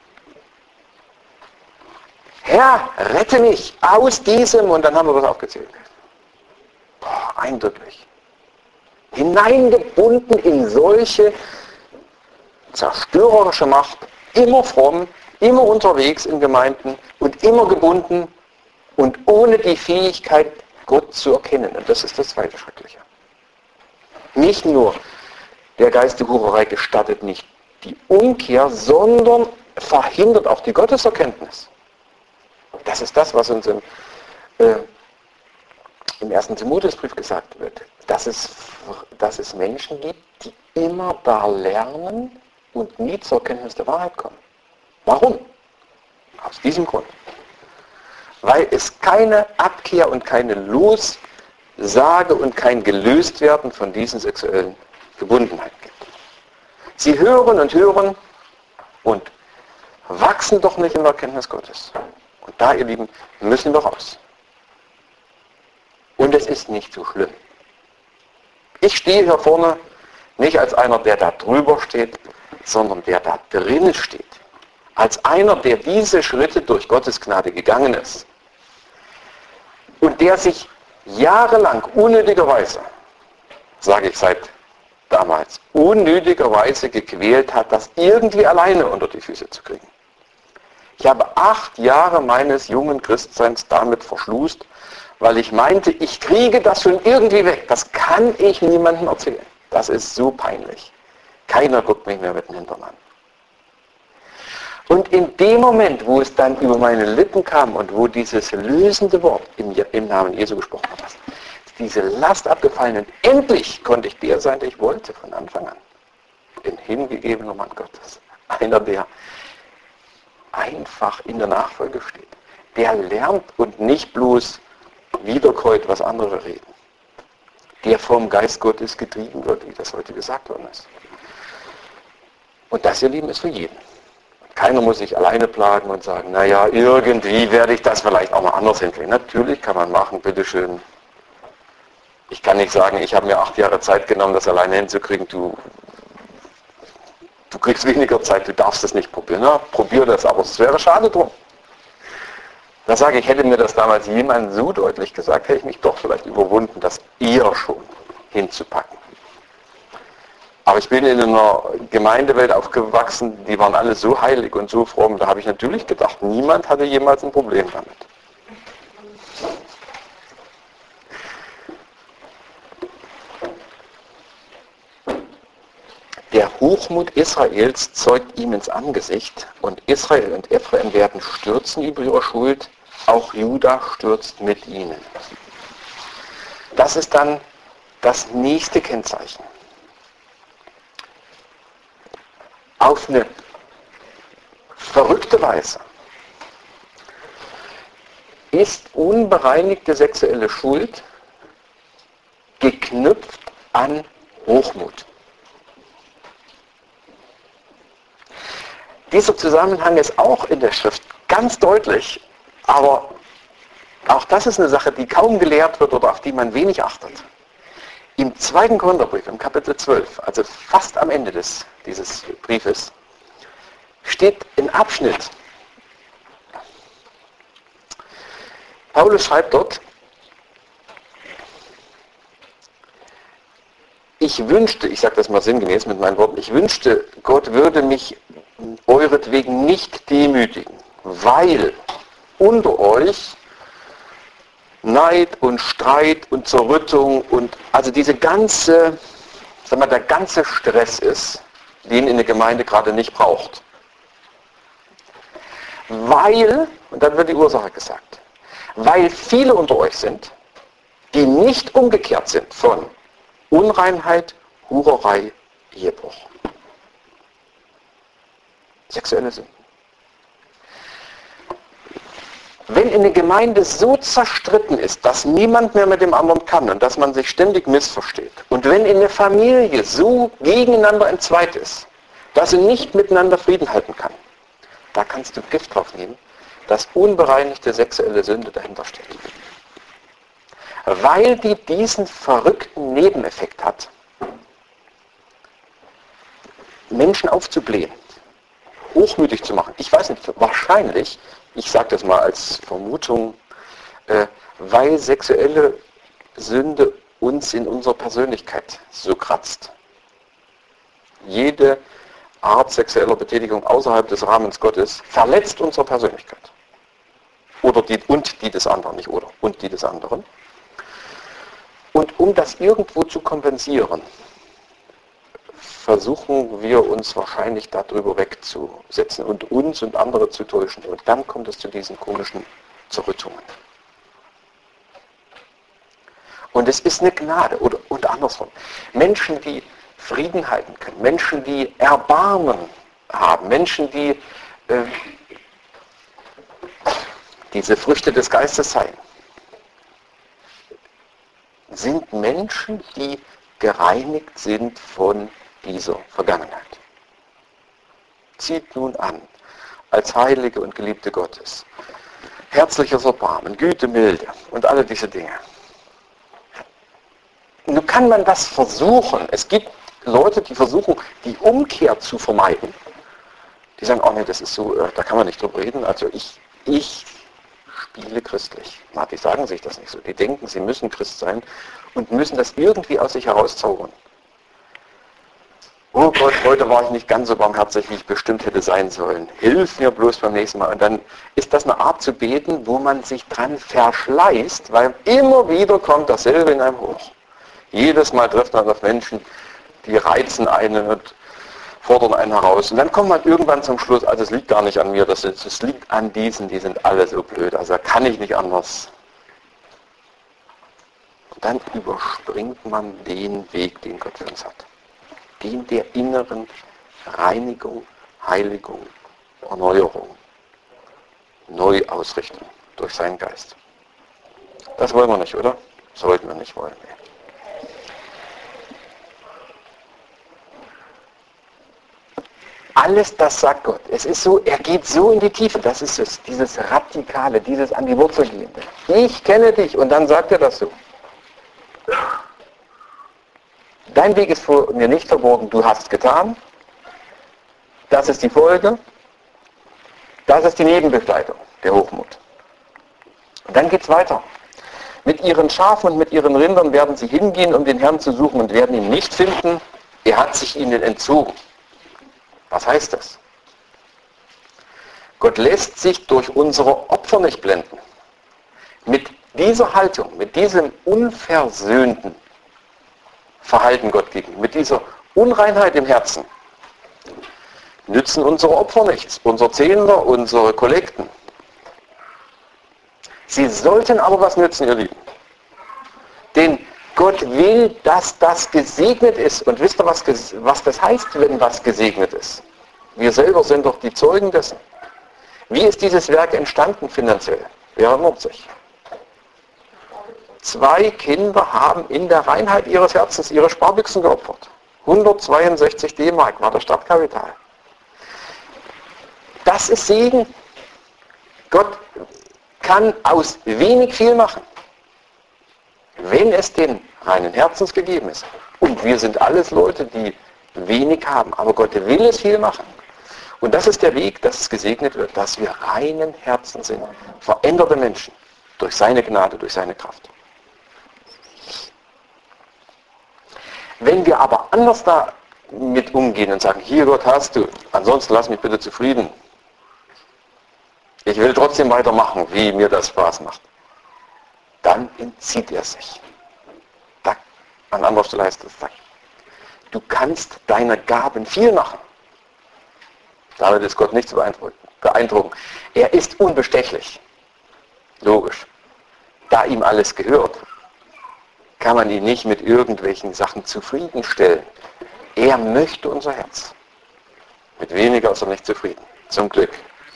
Herr, rette mich aus diesem, und dann haben wir das aufgezählt. Boah, eindrücklich. Hineingebunden in solche zerstörerische Macht, immer fromm, immer unterwegs in Gemeinden und immer gebunden und ohne die Fähigkeit, Gott zu erkennen. Und das ist das zweite Schreckliche. Nicht nur der Geist der Hurerei gestattet nicht die Umkehr, sondern verhindert auch die Gotteserkenntnis. Das ist das, was uns im, äh, im ersten Timotheusbrief gesagt wird. Dass es, dass es Menschen gibt, die immer da lernen und nie zur Erkenntnis der Wahrheit kommen. Warum? Aus diesem Grund. Weil es keine Abkehr und keine Lossage und kein Gelöstwerden von diesen sexuellen Gebundenheiten gibt. Sie hören und hören und wachsen doch nicht in der Erkenntnis Gottes. Und da, ihr Lieben, müssen wir raus. Und es ist nicht so schlimm. Ich stehe hier vorne nicht als einer, der da drüber steht, sondern der da drin steht. Als einer, der diese Schritte durch Gottes Gnade gegangen ist. Und der sich jahrelang unnötigerweise, sage ich seit damals, unnötigerweise gequält hat, das irgendwie alleine unter die Füße zu kriegen. Ich habe acht Jahre meines jungen Christseins damit verschlust, weil ich meinte, ich kriege das schon irgendwie weg. Das kann ich niemandem erzählen. Das ist so peinlich. Keiner guckt mich mehr mit dem Hintern an. Und in dem Moment, wo es dann über meine Lippen kam und wo dieses lösende Wort im, im Namen Jesu gesprochen hat, diese Last abgefallen und endlich konnte ich der sein, der ich wollte von Anfang an. Ein hingegebener Mann Gottes. Einer, der einfach in der Nachfolge steht. Der lernt und nicht bloß wiederkäut, was andere reden. Der vom Geist Gottes getrieben wird, wie das heute gesagt worden ist. Und das, ihr Lieben, ist für jeden. Keiner muss sich alleine plagen und sagen, naja, irgendwie werde ich das vielleicht auch mal anders hinkriegen. Natürlich kann man machen, bitteschön. Ich kann nicht sagen, ich habe mir acht Jahre Zeit genommen, das alleine hinzukriegen. Du, du kriegst weniger Zeit, du darfst es nicht probieren. Na, probier das, aber es wäre schade drum. Da sage ich, hätte mir das damals jemand so deutlich gesagt, hätte ich mich doch vielleicht überwunden, das eher schon hinzupacken. Aber ich bin in einer Gemeindewelt aufgewachsen, die waren alle so heilig und so fromm, da habe ich natürlich gedacht, niemand hatte jemals ein Problem damit. Der Hochmut Israels zeugt ihm ins Angesicht und Israel und Ephraim werden stürzen über ihre Schuld, auch Juda stürzt mit ihnen. Das ist dann das nächste Kennzeichen. Auf eine verrückte Weise ist unbereinigte sexuelle Schuld geknüpft an Hochmut. Dieser Zusammenhang ist auch in der Schrift ganz deutlich, aber auch das ist eine Sache, die kaum gelehrt wird oder auf die man wenig achtet. Im zweiten Korintherbrief, im Kapitel zwölf, also fast am Ende des, dieses Briefes, steht ein Abschnitt. Paulus schreibt dort, ich wünschte, ich sage das mal sinngemäß mit meinen Worten, ich wünschte, Gott würde mich euretwegen nicht demütigen, weil unter euch Neid und Streit und Zerrüttung und also diese ganze, sag mal, der ganze Stress ist, den in der Gemeinde gerade nicht braucht. Weil, und dann wird die Ursache gesagt, weil viele unter euch sind, die nicht umgekehrt sind von Unreinheit, Hurerei, Ehebruch. Sexuelle Sünden. Wenn eine Gemeinde so zerstritten ist, dass niemand mehr mit dem anderen kann und dass man sich ständig missversteht, und wenn eine Familie so gegeneinander entzweit ist, dass sie nicht miteinander Frieden halten kann, da kannst du Gift drauf nehmen, dass unbereinigte sexuelle Sünde dahinter steht. Weil die diesen verrückten Nebeneffekt hat, Menschen aufzublähen, hochmütig zu machen. Ich weiß nicht, wahrscheinlich, ich sage das mal als Vermutung, äh, weil sexuelle Sünde uns in unserer Persönlichkeit so kratzt. Jede Art sexueller Betätigung außerhalb des Rahmens Gottes verletzt unsere Persönlichkeit. Oder die, und die des anderen, nicht oder, und die des anderen. Und um das irgendwo zu kompensieren, versuchen wir uns wahrscheinlich darüber wegzusetzen und uns und andere zu täuschen. Und dann kommt es zu diesen komischen Zerrüttungen. Und es ist eine Gnade, oder und andersrum. Menschen, die Frieden halten können, Menschen, die Erbarmen haben, Menschen, die äh, diese Früchte des Geistes sein, sind Menschen, die gereinigt sind von dieser Vergangenheit. Zieht nun an, als Heilige und Geliebte Gottes, herzliches Erbarmen, Güte, Milde und alle diese Dinge. Nun kann man das versuchen. Es gibt Leute, die versuchen, die Umkehr zu vermeiden. Die sagen, oh nee, das ist so, da kann man nicht drüber reden. Also ich, ich spiele christlich. Na, die sagen sich das nicht so. Die denken, sie müssen Christ sein und müssen das irgendwie aus sich herauszaubern. Oh Gott, heute war ich nicht ganz so barmherzig, wie ich bestimmt hätte sein sollen. Hilf mir bloß beim nächsten Mal. Und dann ist das eine Art zu beten, wo man sich dran verschleißt, weil immer wieder kommt dasselbe in einem hoch. Jedes Mal trifft man auf Menschen, die reizen einen und fordern einen heraus. Und dann kommt man irgendwann zum Schluss, also es liegt gar nicht an mir, das, ist, es liegt an diesen, die sind alle so blöd, also da kann ich nicht anders. Und dann überspringt man den Weg, den Gott für uns hat. Den der inneren Reinigung, Heiligung, Erneuerung, Neuausrichtung durch seinen Geist. Das wollen wir nicht, oder? Sollten wir nicht wollen. Nee. Alles das sagt Gott. Es ist so, er geht so in die Tiefe. Das ist es, dieses Radikale, dieses an die Wurzel gehende. Ich kenne dich und dann sagt er das so. Dein Weg ist vor mir nicht verborgen, du hast getan. Das ist die Folge. Das ist die Nebenbegleitung, der Hochmut. Und dann geht es weiter. Mit ihren Schafen und mit ihren Rindern werden sie hingehen, um den Herrn zu suchen und werden ihn nicht finden. Er hat sich ihnen entzogen. Was heißt das? Gott lässt sich durch unsere Opfer nicht blenden. Mit dieser Haltung, mit diesem unversöhnten Verhalten Gott gegenüber, mit dieser Unreinheit im Herzen, nützen unsere Opfer nichts, unser Zehnter, unsere Kollekten. Sie sollten aber was nützen, ihr Lieben. Denn Gott will, dass das gesegnet ist. Und wisst ihr, was, was das heißt, wenn was gesegnet ist? Wir selber sind doch die Zeugen dessen. Wie ist dieses Werk entstanden finanziell? Wer erinnert sich? Zwei Kinder haben in der Reinheit ihres Herzens ihre Sparbüchsen geopfert. hundertzweiundsechzig D-Mark war das Startkapital. Das ist Segen. Gott kann aus wenig viel machen, wenn es den reinen Herzens gegeben ist. Und wir sind alles Leute, die wenig haben, aber Gott will es viel machen. Und das ist der Weg, dass es gesegnet wird, dass wir reinen Herzen sind, veränderte Menschen, durch seine Gnade, durch seine Kraft. Wenn wir aber anders damit umgehen und sagen, hier Gott hast du, ansonsten lass mich bitte zufrieden. Ich will trotzdem weitermachen, wie mir das Spaß macht. Dann entzieht er sich. Da, an anderer Stelle heißt es, da, du kannst deine Gaben viel machen. Damit ist Gott nicht zu beeindrucken. Er ist unbestechlich. Logisch. Da ihm alles gehört, kann man ihn nicht mit irgendwelchen Sachen zufriedenstellen. Er möchte unser Herz. Mit weniger ist er nicht zufrieden. Zum Glück.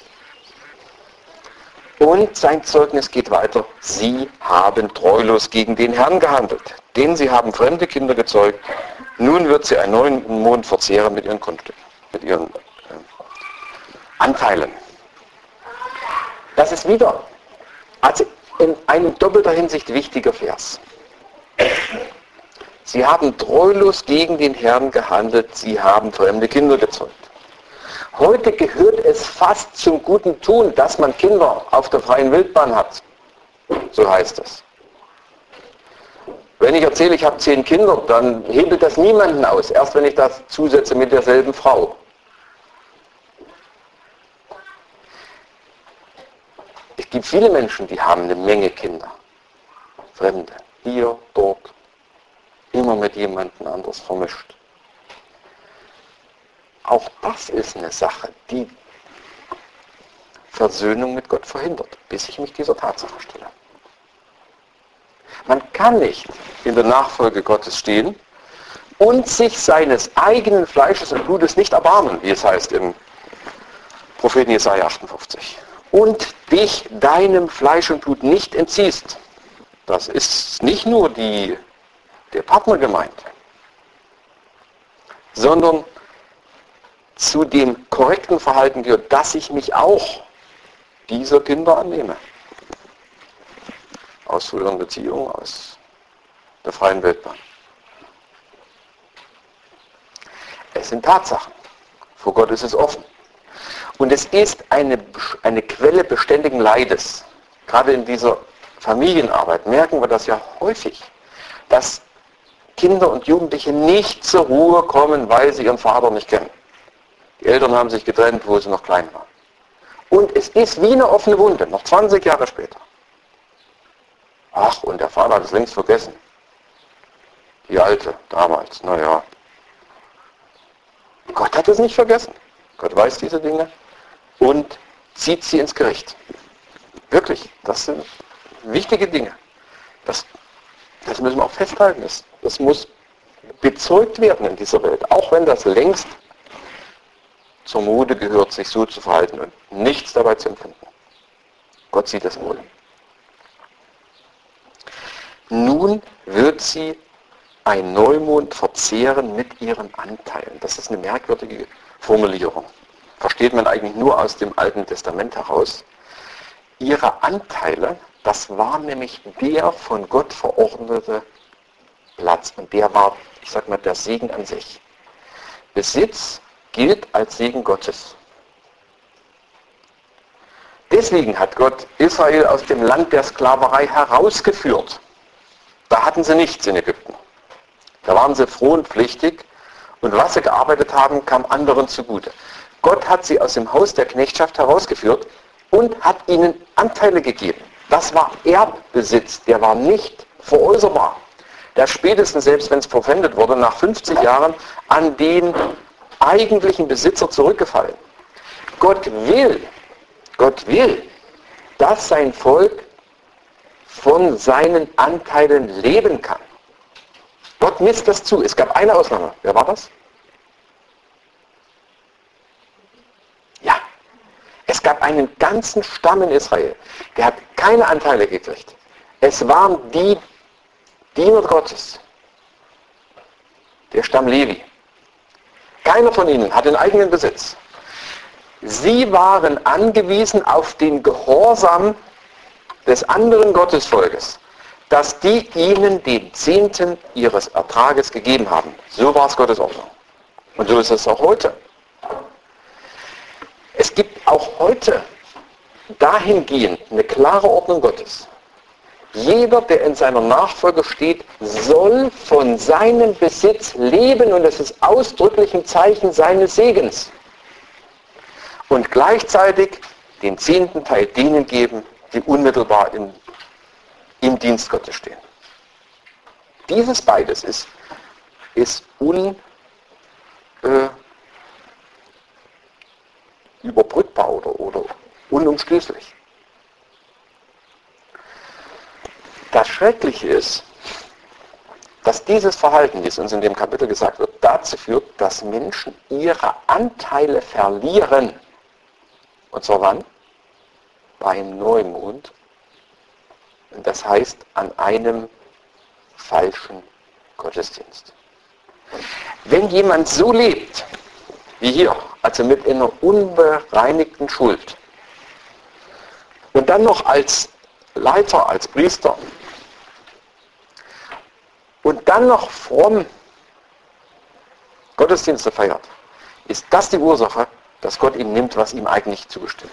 Und sein Zeugnis geht weiter. Sie haben treulos gegen den Herrn gehandelt, denn sie haben fremde Kinder gezeugt. Nun wird sie einen neuen Mond verzehren mit ihren Grundstücken, mit ihren äh, Anteilen. Das ist wieder, also in einem doppelter Hinsicht wichtiger Vers. Sie haben treulos gegen den Herrn gehandelt, sie haben fremde Kinder gezeugt. Heute gehört es fast zum guten Tun, dass man Kinder auf der freien Wildbahn hat. So heißt es. Wenn ich erzähle, ich habe zehn Kinder, dann hebelt das niemanden aus. Erst wenn ich das zusetze mit derselben Frau. Es gibt viele Menschen, die haben eine Menge Kinder. Fremde. Hier, dort. Immer mit jemandem anders vermischt. Auch das ist eine Sache, die Versöhnung mit Gott verhindert, bis ich mich dieser Tatsache stelle. Man kann nicht in der Nachfolge Gottes stehen und sich seines eigenen Fleisches und Blutes nicht erbarmen, wie es heißt im Propheten Jesaja achtundfünfzig. Und dich deinem Fleisch und Blut nicht entziehst. Das ist nicht nur die, der Partner gemeint, sondern zu dem korrekten Verhalten gehört, dass ich mich auch dieser Kinder annehme. Aus früheren Beziehungen, aus der freien Wildbahn. Es sind Tatsachen. Vor Gott ist es offen. Und es ist eine, eine Quelle beständigen Leides. Gerade in dieser Familienarbeit merken wir das ja häufig, dass Kinder und Jugendliche nicht zur Ruhe kommen, weil sie ihren Vater nicht kennen. Die Eltern haben sich getrennt, wo sie noch klein waren. Und es ist wie eine offene Wunde, noch zwanzig Jahre später. Ach, und der Vater hat es längst vergessen. Die Alte, damals, naja. Gott hat es nicht vergessen. Gott weiß diese Dinge und zieht sie ins Gericht. Wirklich, das sind wichtige Dinge. Das, das müssen wir auch festhalten. Das, das muss bezeugt werden in dieser Welt, auch wenn das längst zur Mode gehört, sich so zu verhalten und nichts dabei zu empfinden. Gott sieht das wohl. Nun wird sie ein Neumond verzehren mit ihren Anteilen. Das ist eine merkwürdige Formulierung. Versteht man eigentlich nur aus dem Alten Testament heraus. Ihre Anteile, das war nämlich der von Gott verordnete Platz. Und der war, ich sag mal, der Segen an sich. Besitz gilt als Segen Gottes. Deswegen hat Gott Israel aus dem Land der Sklaverei herausgeführt. Da hatten sie nichts in Ägypten. Da waren sie froh und pflichtig und was sie gearbeitet haben, kam anderen zugute. Gott hat sie aus dem Haus der Knechtschaft herausgeführt und hat ihnen Anteile gegeben. Das war Erbbesitz, der war nicht veräußerbar. Der spätestens, selbst wenn es verpfändet wurde, nach fünfzig Jahren an den eigentlichen Besitzer zurückgefallen. Gott will, Gott will, dass sein Volk von seinen Anteilen leben kann. Gott misst das zu. Es gab eine Ausnahme. Wer war das? Ja. Es gab einen ganzen Stamm in Israel. Der hat keine Anteile gekriegt. Es waren die Diener Gottes. Der Stamm Levi. Keiner von ihnen hat den eigenen Besitz. Sie waren angewiesen auf den Gehorsam des anderen Gottesvolkes, dass die ihnen den Zehnten ihres Ertrages gegeben haben. So war es Gottes Ordnung. Und so ist es auch heute. Es gibt auch heute dahingehend eine klare Ordnung Gottes. Jeder, der in seiner Nachfolge steht, soll von seinem Besitz leben und es ist ausdrücklich ein Zeichen seines Segens. Und gleichzeitig den zehnten Teil denen geben, die unmittelbar in, im Dienst Gottes stehen. Dieses beides ist, ist un, äh, überbrückbar oder, oder unumstößlich. Das Schreckliche ist, dass dieses Verhalten, wie es uns in dem Kapitel gesagt wird, dazu führt, dass Menschen ihre Anteile verlieren. Und zwar wann? Beim Neumond. Und das heißt an einem falschen Gottesdienst. Wenn jemand so lebt, wie hier, also mit einer unbereinigten Schuld, und dann noch als Leiter, als Priester, und dann noch fromm Gottesdienste feiert, ist das die Ursache, dass Gott ihm nimmt, was ihm eigentlich zugestimmt.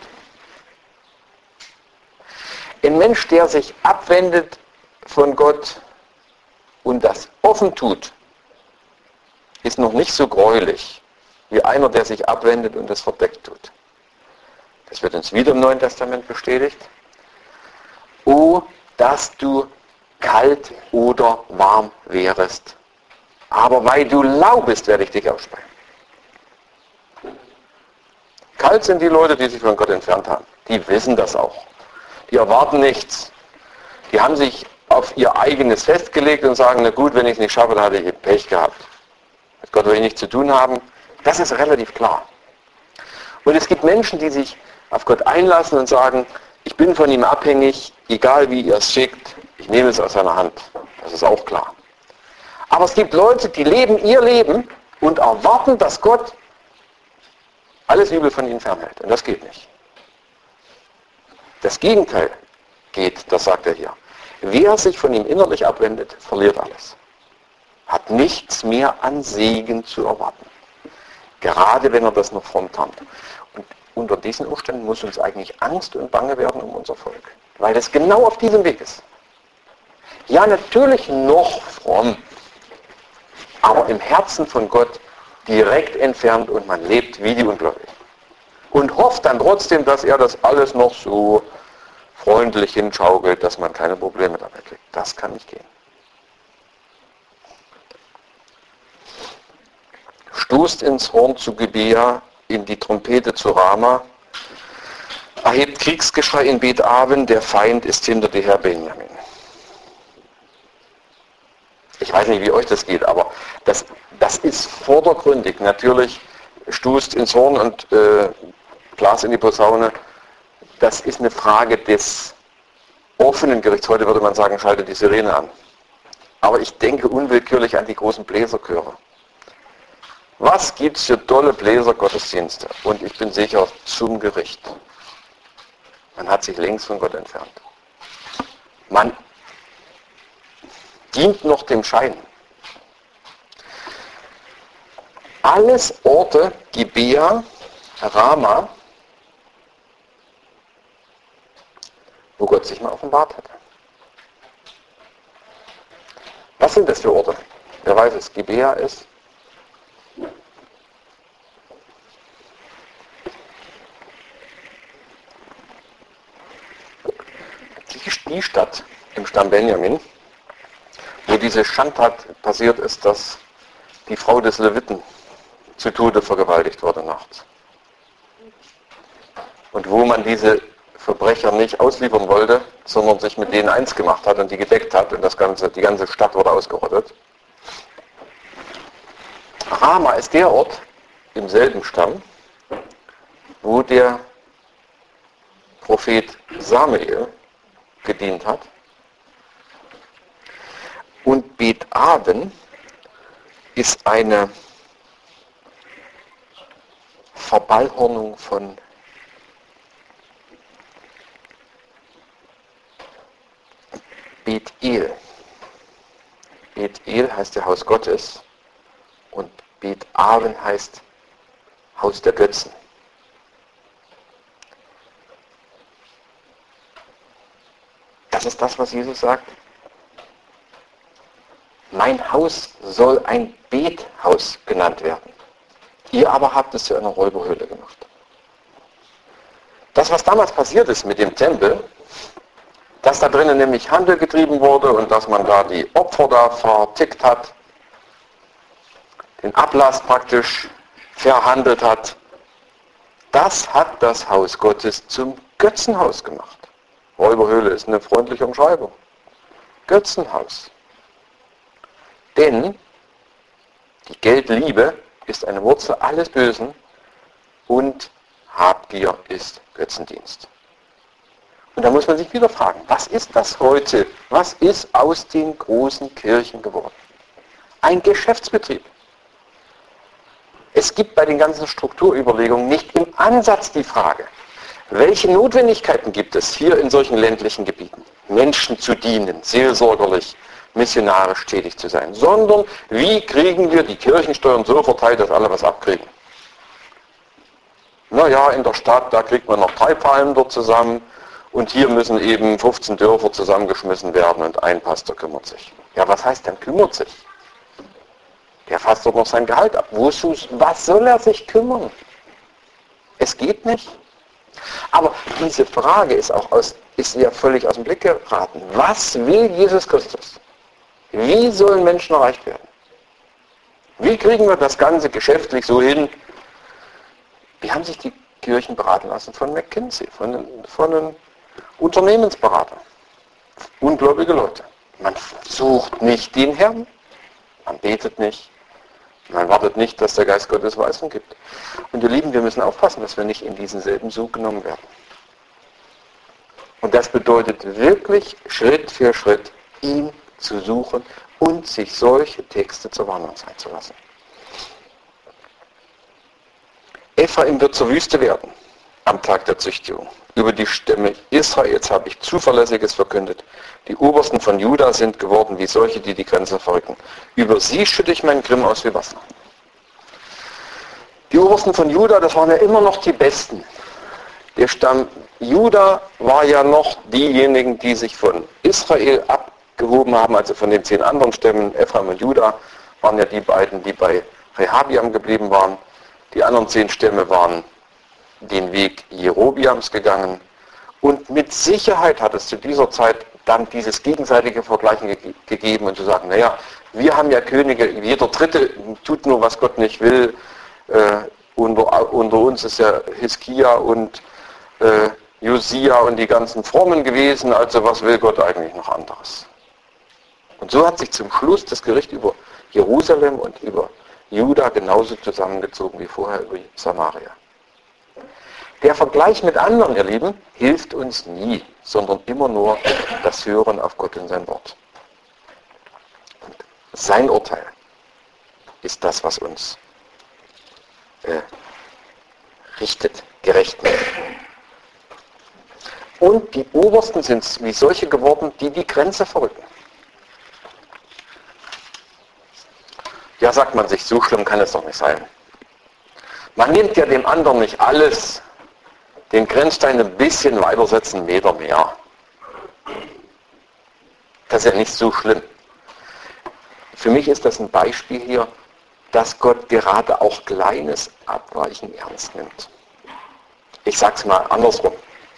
Ein Mensch, der sich abwendet von Gott und das offen tut, ist noch nicht so gräulich wie einer, der sich abwendet und das verdeckt tut. Das wird uns wieder im Neuen Testament bestätigt. O, dass du kalt oder warm wärest, aber weil du lau bist, werde ich dich ausspeien. Kalt sind die Leute, die sich von Gott entfernt haben. Die wissen das auch. Die erwarten nichts. Die haben sich auf ihr eigenes festgelegt und sagen, na gut, wenn ich es nicht schaffe, dann hatte ich Pech gehabt. Mit Gott will ich nichts zu tun haben. Das ist relativ klar. Und es gibt Menschen, die sich auf Gott einlassen und sagen, ich bin von ihm abhängig, egal wie ihr es schickt, ich nehme es aus seiner Hand. Das ist auch klar. Aber es gibt Leute, die leben ihr Leben und erwarten, dass Gott alles Übel von ihnen fernhält. Und das geht nicht. Das Gegenteil geht, das sagt er hier. Wer sich von ihm innerlich abwendet, verliert alles. Hat nichts mehr an Segen zu erwarten. Gerade wenn er das noch fromm tarnt. Und unter diesen Umständen muss uns eigentlich Angst und Bange werden um unser Volk. Weil es genau auf diesem Weg ist. Ja, natürlich noch fromm. Aber im Herzen von Gott direkt entfernt und man lebt wie die Ungläubigen. Und hofft dann trotzdem, dass er das alles noch so freundlich hinschaukelt, dass man keine Probleme damit kriegt. Das kann nicht gehen. stoßt ins Horn zu Gibea, in die Trompete zu Rama, erhebt Kriegsgeschrei in Bet Aven, der Feind ist hinter dir her, Benjamin. Ich weiß nicht, wie euch das geht, aber das, das ist vordergründig. Natürlich stoßt ins Horn und äh, Blas in die Posaune. Das ist eine Frage des offenen Gerichts. Heute würde man sagen, schalte die Sirene an. Aber ich denke unwillkürlich an die großen Bläserchöre. Was gibt es für tolle Bläsergottesdienste? Und ich bin sicher, zum Gericht. Man hat sich längst von Gott entfernt. Man dient noch dem Schein. Alles Orte, Gibea, Rama, wo Gott sich mal offenbart hat. Was sind das für Orte? Wer weiß es? Gibea ist die Stadt im Stamm Benjamin, wo diese Schandtat passiert ist, dass die Frau des Leviten zu Tode vergewaltigt wurde nachts. Und wo man diese Verbrecher nicht ausliefern wollte, sondern sich mit denen eins gemacht hat und die gedeckt hat und das ganze, die ganze Stadt wurde ausgerottet. Rama ist der Ort im selben Stamm, wo der Prophet Samuel gedient hat. Und Bet Aven ist eine Verballhornung von Bet-El. Bet-El heißt der Haus Gottes und Bet Aven heißt Haus der Götzen. Das ist das, was Jesus sagt. Mein Haus soll ein Bethaus genannt werden. Ihr aber habt es zu einer Räuberhöhle gemacht. Das, was damals passiert ist mit dem Tempel, dass da drinnen nämlich Handel getrieben wurde und dass man da die Opfer da vertickt hat, den Ablass praktisch verhandelt hat, das hat das Haus Gottes zum Götzenhaus gemacht. Räuberhöhle ist eine freundliche Umschreibung. Götzenhaus. Denn die Geldliebe ist eine Wurzel alles Bösen und Habgier ist Götzendienst. Und da muss man sich wieder fragen, was ist das heute? Was ist aus den großen Kirchen geworden? Ein Geschäftsbetrieb. Es gibt bei den ganzen Strukturüberlegungen nicht im Ansatz die Frage, welche Notwendigkeiten gibt es hier in solchen ländlichen Gebieten, Menschen zu dienen, seelsorgerlich, missionarisch tätig zu sein, sondern wie kriegen wir die Kirchensteuern so verteilt, dass alle was abkriegen. Naja, in der Stadt, da kriegt man noch drei Palmen dort zusammen und hier müssen eben fünfzehn Dörfer zusammengeschmissen werden und ein Pastor kümmert sich. Ja, was heißt denn kümmert sich? Der fasst doch noch sein Gehalt ab. Wozu, was soll er sich kümmern? Es geht nicht. Aber diese Frage ist auch aus, ist ja völlig aus dem Blick geraten. Was will Jesus Christus? Wie sollen Menschen erreicht werden? Wie kriegen wir das Ganze geschäftlich so hin? Wie haben sich die Kirchen beraten lassen von McKinsey, von, von einem Unternehmensberater? Ungläubige Leute. Man sucht nicht den Herrn, man betet nicht, man wartet nicht, dass der Geist Gottes Weisung gibt. Und ihr Lieben, wir müssen aufpassen, dass wir nicht in diesen selben Sog genommen werden. Und das bedeutet wirklich Schritt für Schritt, ihn zu suchen und sich solche Texte zur Warnung sein zu lassen. Ephraim wird zur Wüste werden am Tag der Züchtigung. Über die Stämme Israels habe ich Zuverlässiges verkündet. Die Obersten von Juda sind geworden wie solche, die die Grenze verrücken. Über sie schütte ich meinen Grimm aus wie Wasser. Die Obersten von Juda, das waren ja immer noch die Besten. Der Stamm Juda war ja noch diejenigen, die sich von Israel abgehoben haben, also von den zehn anderen Stämmen, Ephraim und Juda, waren ja die beiden, die bei Rehabiam geblieben waren. Die anderen zehn Stämme waren den Weg Jerobiams gegangen Und mit Sicherheit hat es zu dieser Zeit dann dieses gegenseitige Vergleichen ge- gegeben und zu sagen, naja, wir haben ja Könige, jeder Dritte tut nur, was Gott nicht will. Äh, unter, unter uns ist ja Hiskia und äh, Josia und die ganzen Frommen gewesen, also was will Gott eigentlich noch anderes? Und so hat sich zum Schluss das Gericht über Jerusalem und über Juda genauso zusammengezogen wie vorher über Samaria. Der Vergleich mit anderen, ihr Lieben, hilft uns nie, sondern immer nur das Hören auf Gott und sein Wort. Und sein Urteil ist das, was uns äh, richtet, gerecht macht. Und die Obersten sind wie solche geworden, die die Grenze verrücken. Ja, sagt man sich, so schlimm kann es doch nicht sein. Man nimmt ja dem anderen nicht alles, den Grenzstein ein bisschen weitersetzen, einen Meter mehr. Das ist ja nicht so schlimm. Für mich ist das ein Beispiel hier, dass Gott gerade auch kleines Abweichen ernst nimmt. Ich sage es mal andersrum.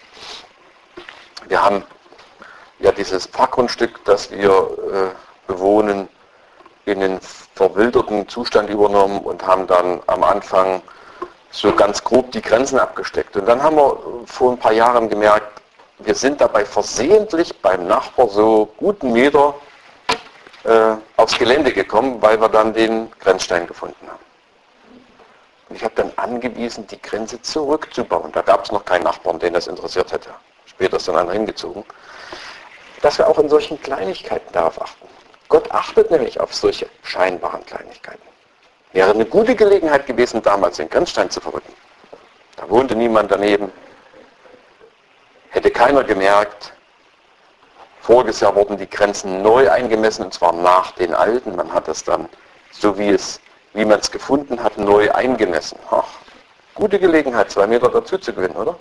Wir haben ja dieses Pfarrgrundstück, das wir äh, bewohnen, in den verwilderten Zustand übernommen und haben dann am Anfang so ganz grob die Grenzen abgesteckt. Und dann haben wir vor ein paar Jahren gemerkt, wir sind dabei versehentlich beim Nachbar so guten Meter äh, aufs Gelände gekommen, weil wir dann den Grenzstein gefunden haben. Und ich habe dann angewiesen, die Grenze zurückzubauen. Da gab es noch keinen Nachbarn, den das interessiert hätte. Später ist dann einer hingezogen. Dass wir auch in solchen Kleinigkeiten darauf achten. Gott achtet nämlich auf solche scheinbaren Kleinigkeiten. Wäre eine gute Gelegenheit gewesen, damals den Grenzstein zu verrücken. Da wohnte niemand daneben. Hätte keiner gemerkt. Voriges Jahr wurden die Grenzen neu eingemessen, und zwar nach den alten. Man hat das dann, so wie es, wie man es gefunden hat, neu eingemessen. Ach, gute Gelegenheit, zwei Meter dazu zu gewinnen, oder?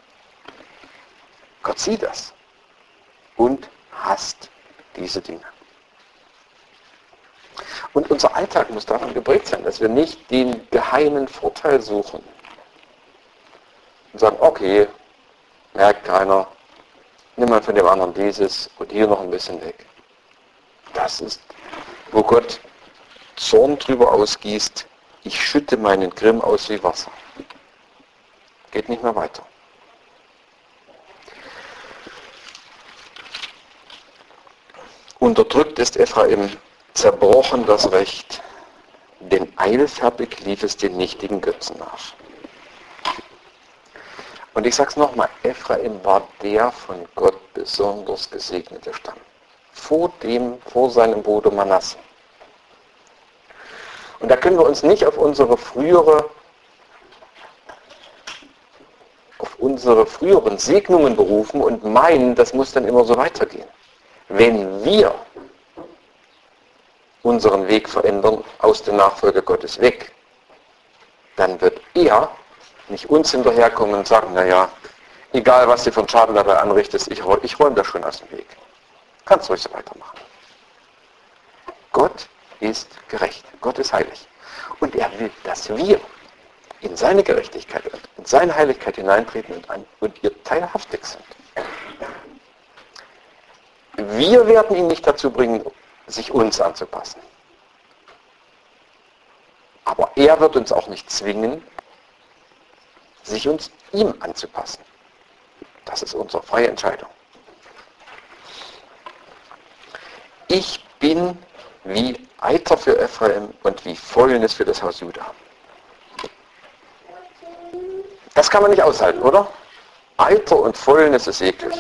Gott sieht das und hasst diese Dinge. Und unser Alltag muss davon geprägt sein, dass wir nicht den geheimen Vorteil suchen und sagen, okay, merkt keiner, nimm mal von dem anderen dieses und hier noch ein bisschen weg. Das ist, wo Gott Zorn drüber ausgießt, ich schütte meinen Grimm aus wie Wasser. Geht nicht mehr weiter. Unterdrückt ist Ephraim, zerbrochen das Recht, denn eilfertig lief es den nichtigen Götzen nach. Und ich sage es nochmal, Ephraim war der von Gott besonders gesegnete Stamm. Vor dem, vor seinem Bruder Manasse. Und da können wir uns nicht auf unsere frühere, auf unsere früheren Segnungen berufen und meinen, das muss dann immer so weitergehen. Wenn wir unseren Weg verändern aus der Nachfolge Gottes weg, dann wird er nicht uns hinterherkommen und sagen, naja, egal was du für einen Schaden dabei anrichtest, ich, ich räume das schon aus dem Weg. Kannst ruhig so weitermachen. Gott ist gerecht, Gott ist heilig. Und er will, dass wir in seine Gerechtigkeit und in seine Heiligkeit hineintreten und, an, und ihr teilhaftig sind. Wir werden ihn nicht dazu bringen, sich uns anzupassen. Aber er wird uns auch nicht zwingen, sich uns ihm anzupassen. Das ist unsere freie Entscheidung. Ich bin wie Eiter für Ephraim und wie Fäulnis für das Haus Juda. Das kann man nicht aushalten, oder? Eiter und Fäulnis ist eklig.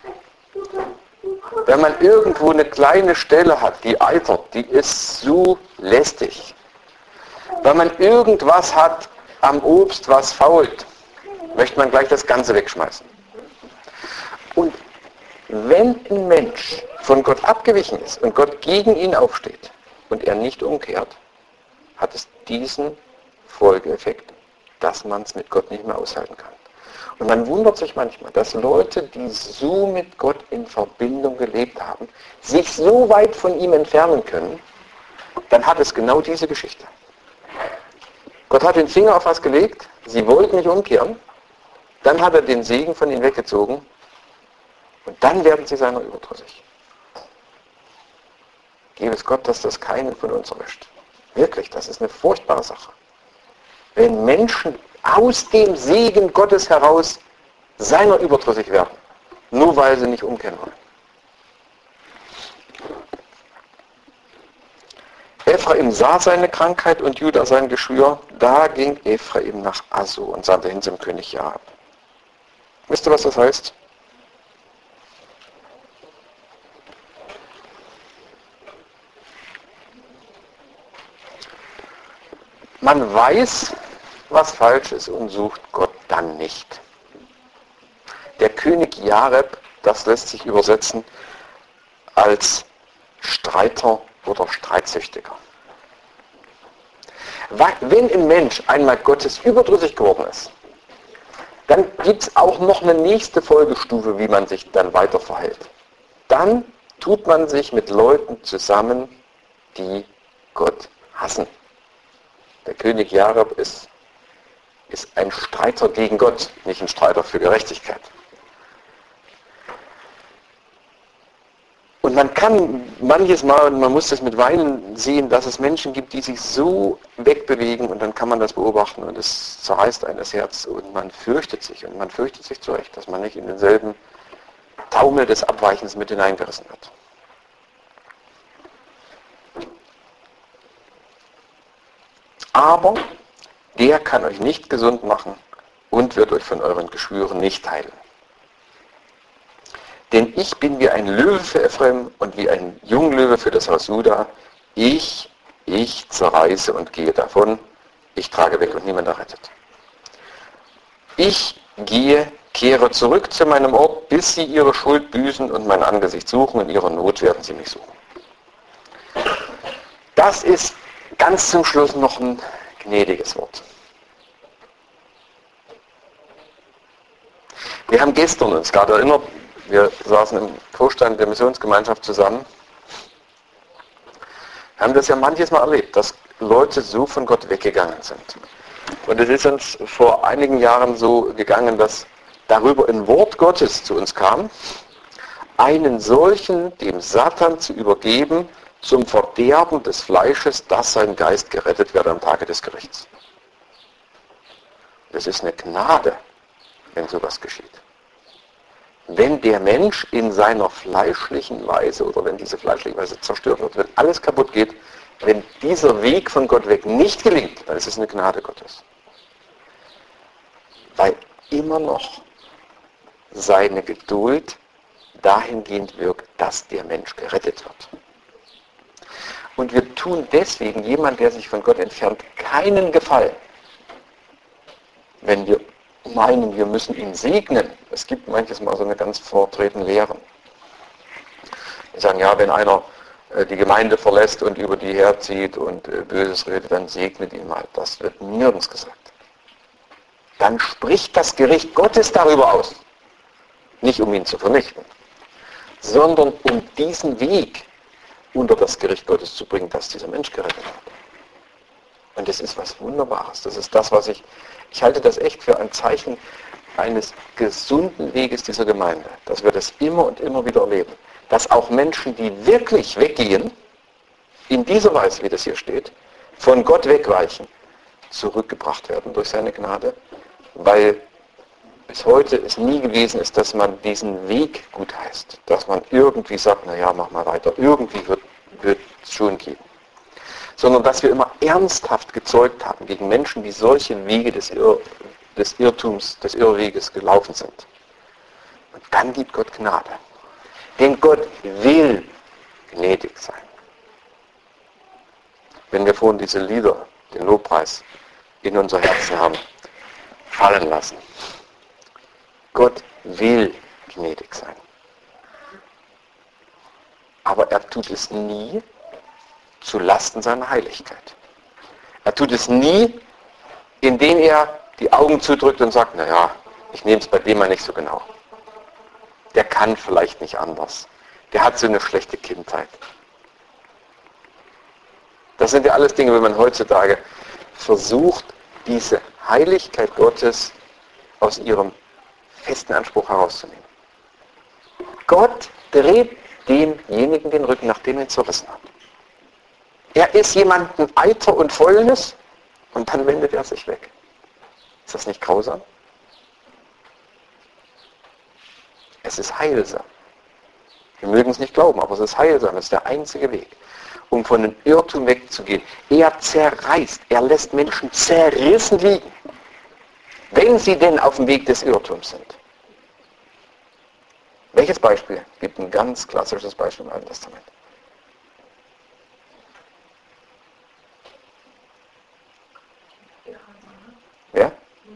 Wenn man irgendwo eine kleine Stelle hat, die eitert, die ist so lästig. Wenn man irgendwas hat am Obst, was fault, möchte man gleich das Ganze wegschmeißen. Und wenn ein Mensch von Gott abgewichen ist und Gott gegen ihn aufsteht und er nicht umkehrt, hat es diesen Folgeeffekt, dass man es mit Gott nicht mehr aushalten kann. Und man wundert sich manchmal, dass Leute, die so mit Gott in Verbindung gelebt haben, sich so weit von ihm entfernen können, dann hat es genau diese Geschichte. Gott hat den Finger auf was gelegt, sie wollten nicht umkehren, dann hat er den Segen von ihnen weggezogen Und dann werden sie seiner überdrüssig. Gebe es Gott, dass das keinen von uns erwischt. Wirklich, das ist eine furchtbare Sache. Wenn Menschen aus dem Segen Gottes heraus seiner überdrüssig werden, nur weil sie nicht umkehren wollen. Ephraim sah seine Krankheit und Juda sein Geschwür. Da ging Ephraim nach Assur und sandte hin zum König Jareb. Wisst ihr, was das heißt? Man weiß, was falsch ist und sucht Gott dann nicht. Der König Jareb, das lässt sich übersetzen als Streiter oder Streitsüchtiger. Wenn ein Mensch einmal Gottes überdrüssig geworden ist, dann gibt es auch noch eine nächste Folgestufe, wie man sich dann weiter verhält. Dann tut man sich mit Leuten zusammen, die Gott hassen. Der König Jareb ist, ist ein Streiter gegen Gott, nicht ein Streiter für Gerechtigkeit. Und man kann manches Mal, und man muss das mit Weinen sehen, dass es Menschen gibt, die sich so wegbewegen und dann kann man das beobachten und es zerreißt einem das Herz und man fürchtet sich und man fürchtet sich zu Recht, dass man nicht in denselben Taumel des Abweichens mit hineingerissen wird. Aber der kann euch nicht gesund machen und wird euch von euren Geschwüren nicht heilen. Denn ich bin wie ein Löwe für Ephraim und wie ein Junglöwe für das Haus Juda. Ich, ich zerreiße und gehe davon. Ich trage weg und niemand errettet. Ich gehe, kehre zurück zu meinem Ort, bis sie ihre Schuld büßen und mein Angesicht suchen. In ihrer Not werden sie mich suchen. Das ist ganz zum Schluss noch ein gnädiges Wort. Wir haben gestern uns gerade erinnert, wir saßen im Vorstand der Missionsgemeinschaft zusammen, haben das ja manches Mal erlebt, dass Leute so von Gott weggegangen sind. Und es ist uns vor einigen Jahren so gegangen, dass darüber ein Wort Gottes zu uns kam, einen solchen dem Satan zu übergeben zum Verderben des Fleisches, dass sein Geist gerettet wird am Tage des Gerichts. Das ist eine Gnade, wenn sowas geschieht. Wenn der Mensch in seiner fleischlichen Weise oder wenn diese fleischliche Weise zerstört wird, wenn alles kaputt geht, wenn dieser Weg von Gott weg nicht gelingt, dann ist es eine Gnade Gottes. Weil immer noch seine Geduld dahingehend wirkt, dass der Mensch gerettet wird. Und wir tun deswegen jemand, der sich von Gott entfernt, keinen Gefallen, wenn wir meinen, wir müssen ihn segnen. Es gibt manches Mal so eine ganz vortretende Lehren. Die sagen, ja, wenn einer äh, die Gemeinde verlässt und über die herzieht und äh, Böses redet, dann segnet ihn mal. Das wird nirgends gesagt. Dann spricht das Gericht Gottes darüber aus. Nicht um ihn zu vernichten, sondern um diesen Weg unter das Gericht Gottes zu bringen, dass dieser Mensch gerettet wird. Und das ist was Wunderbares. Das ist das, was ich, ich halte das echt für ein Zeichen eines gesunden Weges dieser Gemeinde, dass wir das immer und immer wieder erleben. Dass auch Menschen, die wirklich weggehen, in dieser Weise, wie das hier steht, von Gott wegweichen, zurückgebracht werden durch seine Gnade, weil bis heute es nie gewesen ist, dass man diesen Weg gut heißt, dass man irgendwie sagt, naja, mach mal weiter, irgendwie wird es schon gehen. Sondern dass wir immer ernsthaft gezeugt haben gegen Menschen, die solche Wege des, Irr, des Irrtums, des Irrweges gelaufen sind. Und dann gibt Gott Gnade. Denn Gott will gnädig sein. Wenn wir vorhin diese Lieder, den Lobpreis, in unser Herzen haben fallen lassen. Gott will gnädig sein. Aber er tut es nie zu Lasten seiner Heiligkeit. Er tut es nie, indem er die Augen zudrückt und sagt, naja, ich nehme es bei dem mal nicht so genau. Der kann vielleicht nicht anders. Der hat so eine schlechte Kindheit. Das sind ja alles Dinge, wenn man heutzutage versucht, diese Heiligkeit Gottes aus ihrem festen Anspruch herauszunehmen. Gott dreht demjenigen den Rücken, nachdem er ihn zerrissen hat. Er ist jemandem Eiter und Fäulnis und dann wendet er sich weg. Ist das nicht grausam? Es ist heilsam. Wir mögen es nicht glauben, aber es ist heilsam. Es ist der einzige Weg, um von dem Irrtum wegzugehen. Er zerreißt, er lässt Menschen zerrissen liegen, wenn sie denn auf dem Weg des Irrtums sind. Welches Beispiel? Es gibt ein ganz klassisches Beispiel im Alten Testament. Ja?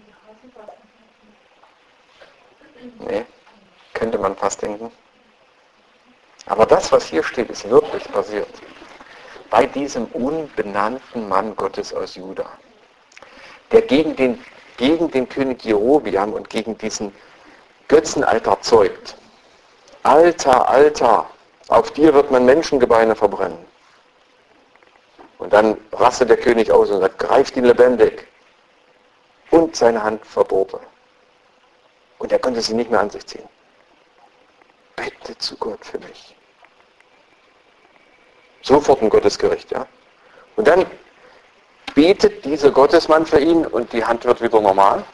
Nee, könnte man fast denken. Aber das, was hier steht, ist wirklich passiert. Bei diesem unbenannten Mann Gottes aus Juda, der gegen den, gegen den König Jerobiam und gegen diesen Götzenaltar zeugt. Alter, Alter, auf dir wird man Menschengebeine verbrennen. Und dann rastet der König aus und sagt, greift ihn lebendig. Und seine Hand verbohrte. Und er konnte sie nicht mehr an sich ziehen. Bitte zu Gott für mich. Sofort ein Gottesgericht, ja. Und dann betet dieser Gottesmann für ihn und die Hand wird wieder normal.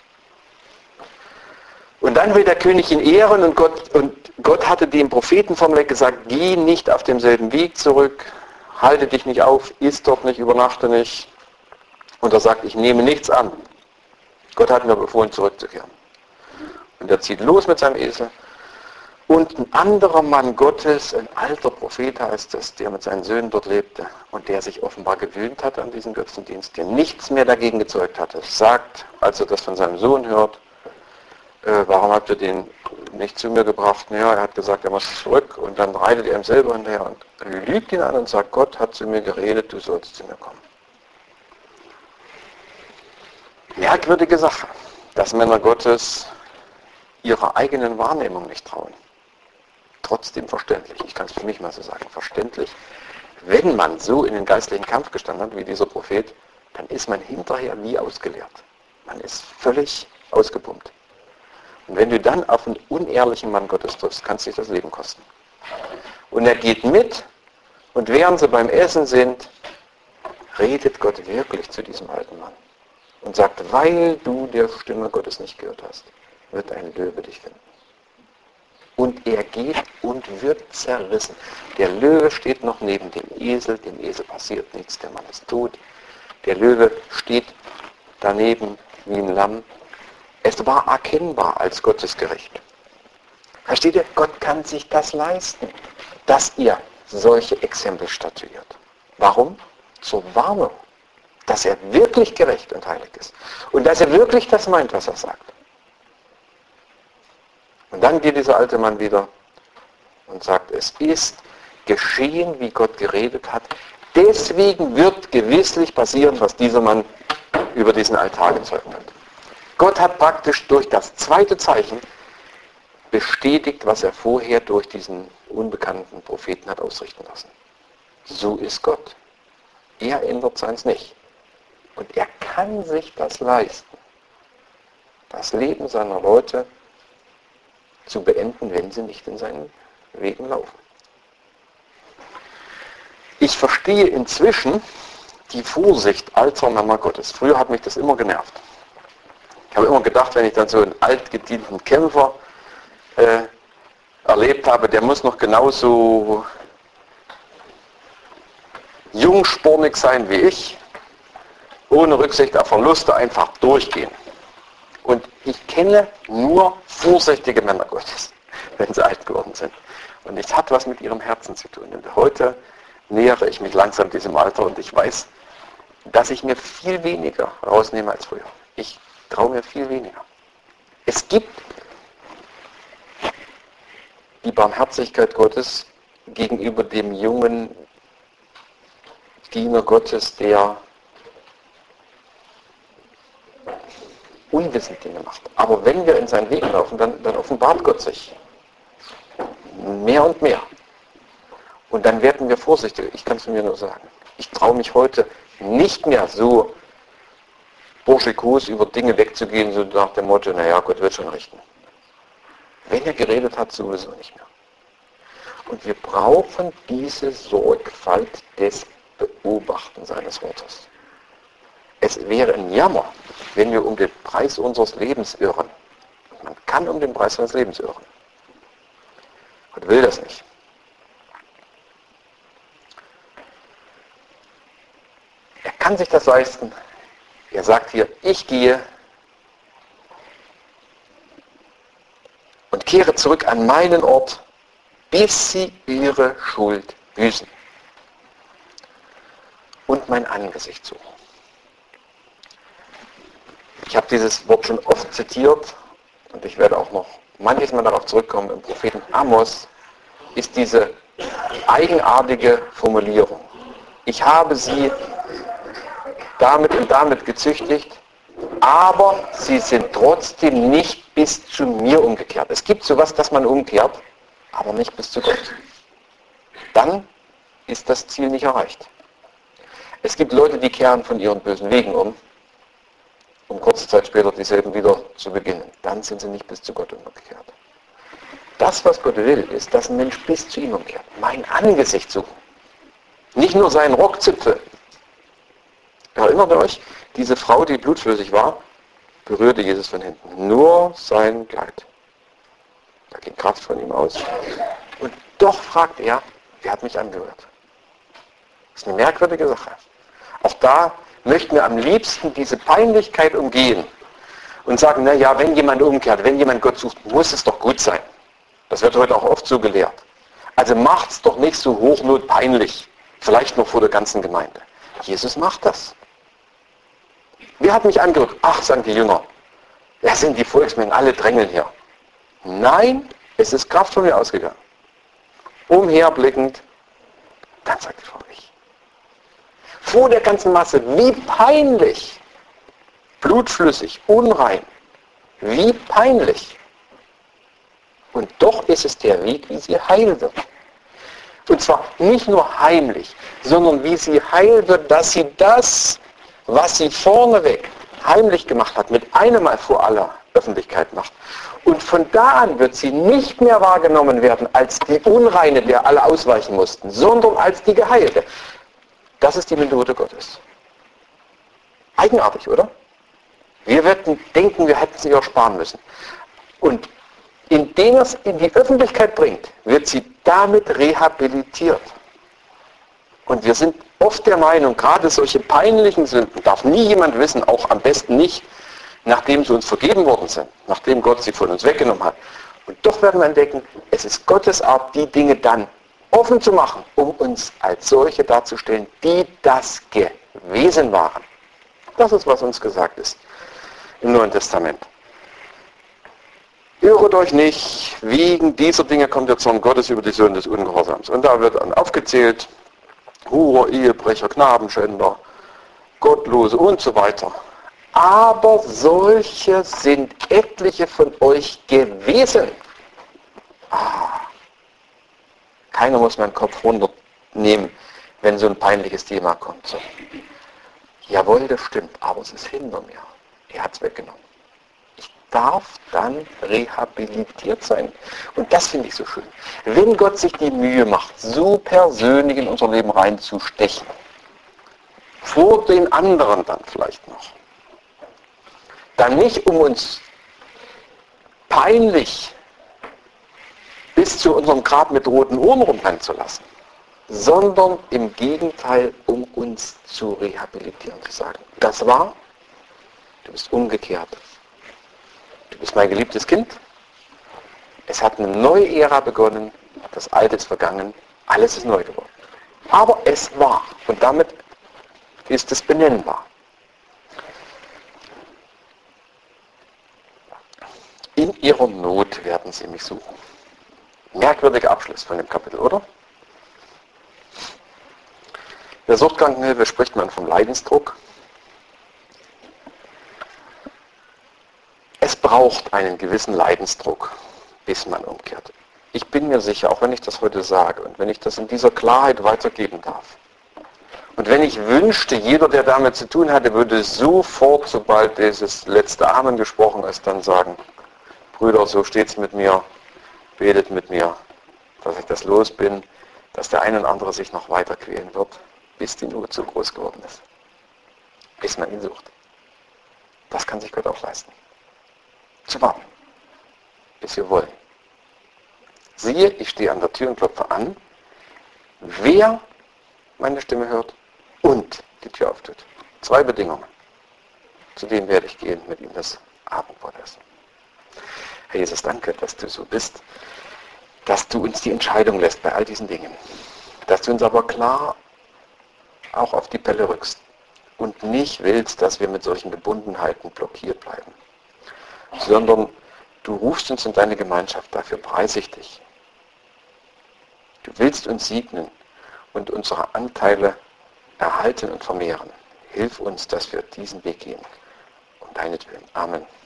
Und dann will der König ihn ehren und Gott, und Gott hatte dem Propheten vorneweg gesagt, geh nicht auf demselben Weg zurück, halte dich nicht auf, iss dort nicht, übernachte nicht. Und er sagt, ich nehme nichts an. Gott hat mir befohlen, zurückzukehren. Und er zieht los mit seinem Esel. Und ein anderer Mann Gottes, ein alter Prophet heißt es, der mit seinen Söhnen dort lebte und der sich offenbar gewöhnt hatte an diesen Götzendienst, der nichts mehr dagegen gezeugt hatte, sagt, als er das von seinem Sohn hört, äh, warum habt ihr den nicht zu mir gebracht? Ja, er hat gesagt, er muss zurück und dann reitet er ihm selber hinterher und lügt ihn an und sagt, Gott hat zu mir geredet, du sollst zu mir kommen. Merkwürdige Sache, dass Männer Gottes ihrer eigenen Wahrnehmung nicht trauen. Trotzdem verständlich, ich kann es für mich mal so sagen, verständlich. Wenn man so in den geistlichen Kampf gestanden hat wie dieser Prophet, dann ist man hinterher wie ausgeleert. Man ist völlig ausgepumpt. Und wenn du dann auf einen unehrlichen Mann Gottes triffst, kannst du dich das Leben kosten. Und er geht mit und während sie beim Essen sind, redet Gott wirklich zu diesem alten Mann. Und sagt, weil du der Stimme Gottes nicht gehört hast, wird ein Löwe dich finden. Und er geht und wird zerrissen. Der Löwe steht noch neben dem Esel, dem Esel passiert nichts, der Mann ist tot. Der Löwe steht daneben wie ein Lamm. Es war erkennbar als Gottesgericht. Versteht ihr? Gott kann sich das leisten, dass ihr solche Exempel statuiert. Warum? Zur Warnung, dass er wirklich gerecht und heilig ist. Und dass er wirklich das meint, was er sagt. Und dann geht dieser alte Mann wieder und sagt, es ist geschehen, wie Gott geredet hat. Deswegen wird gewisslich passieren, was dieser Mann über diesen Altar gezeugt hat. Gott hat praktisch durch das zweite Zeichen bestätigt, was er vorher durch diesen unbekannten Propheten hat ausrichten lassen. So ist Gott. Er ändert seins nicht. Und er kann sich das leisten, das Leben seiner Leute zu beenden, wenn sie nicht in seinen Wegen laufen. Ich verstehe inzwischen die Vorsicht alter Männer Gottes. Früher hat mich das immer genervt. Ich habe immer gedacht, wenn ich dann so einen altgedienten Kämpfer äh, erlebt habe, der muss noch genauso jungspornig sein wie ich, ohne Rücksicht auf Verluste einfach durchgehen. Und ich kenne nur vorsichtige Männer Gottes, wenn sie alt geworden sind. Und es hat was mit ihrem Herzen zu tun. Und heute nähere ich mich langsam diesem Alter und ich weiß, dass ich mir viel weniger rausnehme als früher. Ich traue mir viel weniger. Es gibt die Barmherzigkeit Gottes gegenüber dem jungen Diener Gottes, der unwissend Dinge macht. Aber wenn wir in seinen Wegen laufen, dann, dann offenbart Gott sich mehr und mehr. Und dann werden wir vorsichtiger. Ich kann es mir nur sagen. Ich traue mich heute nicht mehr so burschikos über Dinge wegzugehen, so nach dem Motto, naja, Gott wird schon richten. Wenn er geredet hat, sowieso nicht mehr. Und wir brauchen diese Sorgfalt des Beobachten seines Wortes. Es wäre ein Jammer, wenn wir um den Preis unseres Lebens irren. Man kann um den Preis seines Lebens irren. Gott will das nicht. Er kann sich das leisten. Er sagt hier, ich gehe und kehre zurück an meinen Ort, bis sie ihre Schuld büßen und mein Angesicht suchen. Ich habe dieses Wort schon oft zitiert und ich werde auch noch manches Mal darauf zurückkommen. Im Propheten Amos ist diese eigenartige Formulierung. Ich habe sie damit und damit gezüchtigt, aber sie sind trotzdem nicht bis zu mir umgekehrt. Es gibt sowas, dass man umkehrt, aber nicht bis zu Gott. Dann ist das Ziel nicht erreicht. Es gibt Leute, die kehren von ihren bösen Wegen um, um kurze Zeit später dieselben wieder zu beginnen. Dann sind sie nicht bis zu Gott umgekehrt. Das, was Gott will, ist, dass ein Mensch bis zu ihm umkehrt. Mein Angesicht suchen. Nicht nur seinen Rockzipfel. Erinnert ihr euch? Diese Frau, die blutflüssig war, berührte Jesus von hinten. Nur sein Kleid. Da ging Kraft von ihm aus. Und doch fragt er, wer hat mich angerührt? Das ist eine merkwürdige Sache. Auch da möchten wir am liebsten diese Peinlichkeit umgehen und sagen, na ja, wenn jemand umkehrt, wenn jemand Gott sucht, muss es doch gut sein. Das wird heute auch oft so gelehrt. Also macht's doch nicht so hochnot peinlich. Vielleicht noch vor der ganzen Gemeinde. Jesus macht das. Wer hat mich angerührt? Ach, sagen die Jünger. Wer sind die Volksmengen? Alle drängeln hier. Nein, es ist Kraft von mir ausgegangen. Umherblickend, dann sagt die Frau, ich. Vor der ganzen Masse, wie peinlich. Blutflüssig, unrein. Wie peinlich. Und doch ist es der Weg, wie sie heil wird. Und zwar nicht nur heimlich, sondern wie sie heil wird, dass sie das, was sie vorneweg heimlich gemacht hat, mit einem Mal vor aller Öffentlichkeit macht. Und von da an wird sie nicht mehr wahrgenommen werden als die Unreine, der alle ausweichen mussten, sondern als die Geheilte. Das ist die Methode Gottes. Eigenartig, oder? Wir werden denken, wir hätten sie ersparen müssen. Und indem er es in die Öffentlichkeit bringt, wird sie damit rehabilitiert. Und wir sind oft der Meinung, gerade solche peinlichen Sünden darf nie jemand wissen, auch am besten nicht, nachdem sie uns vergeben worden sind, nachdem Gott sie von uns weggenommen hat. Und doch werden wir entdecken, es ist Gottes Art, die Dinge dann offen zu machen, um uns als solche darzustellen, die das gewesen waren. Das ist, was uns gesagt ist im Neuen Testament. Irret euch nicht, wegen dieser Dinge kommt der Zorn Gottes über die Söhne des Ungehorsams. Und da wird dann aufgezählt, Hurer, Ehebrecher, Knabenschänder, Gottlose und so weiter. Aber solche sind etliche von euch gewesen. Ah, keiner muss meinen Kopf runternehmen, wenn so ein peinliches Thema kommt. So. Jawohl, das stimmt, aber es ist hinter mir. Er hat es weggenommen. Ich darf dann rehabilitiert sein. Und das finde ich so schön. Wenn Gott sich die Mühe macht, so persönlich in unser Leben reinzustechen, vor den anderen dann vielleicht noch, dann nicht um uns peinlich bis zu unserem Grab mit roten Ohren rumrennen zu lassen, sondern im Gegenteil, um uns zu rehabilitieren, zu sagen, das war, du bist umgekehrt. Du bist mein geliebtes Kind. Es hat eine neue Ära begonnen, das Alte ist vergangen, alles ist neu geworden. Aber es war, und damit ist es benennbar. In ihrer Not werden sie mich suchen. Merkwürdiger Abschluss von dem Kapitel, oder? In der Suchtkrankenhilfe spricht man vom Leidensdruck. Es braucht einen gewissen Leidensdruck, bis man umkehrt. Ich bin mir sicher, auch wenn ich das heute sage und wenn ich das in dieser Klarheit weitergeben darf. Und wenn ich wünschte, jeder, der damit zu tun hatte, würde sofort, sobald dieses letzte Amen gesprochen ist, dann sagen, Brüder, so steht's mit mir, betet mit mir, dass ich das los bin, dass der eine und andere sich noch weiter quälen wird, bis die Not so groß geworden ist. Bis man ihn sucht. Das kann sich Gott auch leisten. Zu warten, bis wir wollen. Siehe, ich stehe an der Tür und klopfe an. Wer meine Stimme hört und die Tür auftut. Zwei Bedingungen. Zu denen werde ich gehen, mit ihm das Abendbrot essen. Herr Jesus, danke, dass du so bist, dass du uns die Entscheidung lässt bei all diesen Dingen. Dass du uns aber klar auch auf die Pelle rückst und nicht willst, dass wir mit solchen Gebundenheiten blockiert bleiben, sondern du rufst uns in deine Gemeinschaft, dafür preise ich dich. Du willst uns segnen und unsere Anteile erhalten und vermehren. Hilf uns, dass wir diesen Weg gehen. Um deinetwillen. Amen.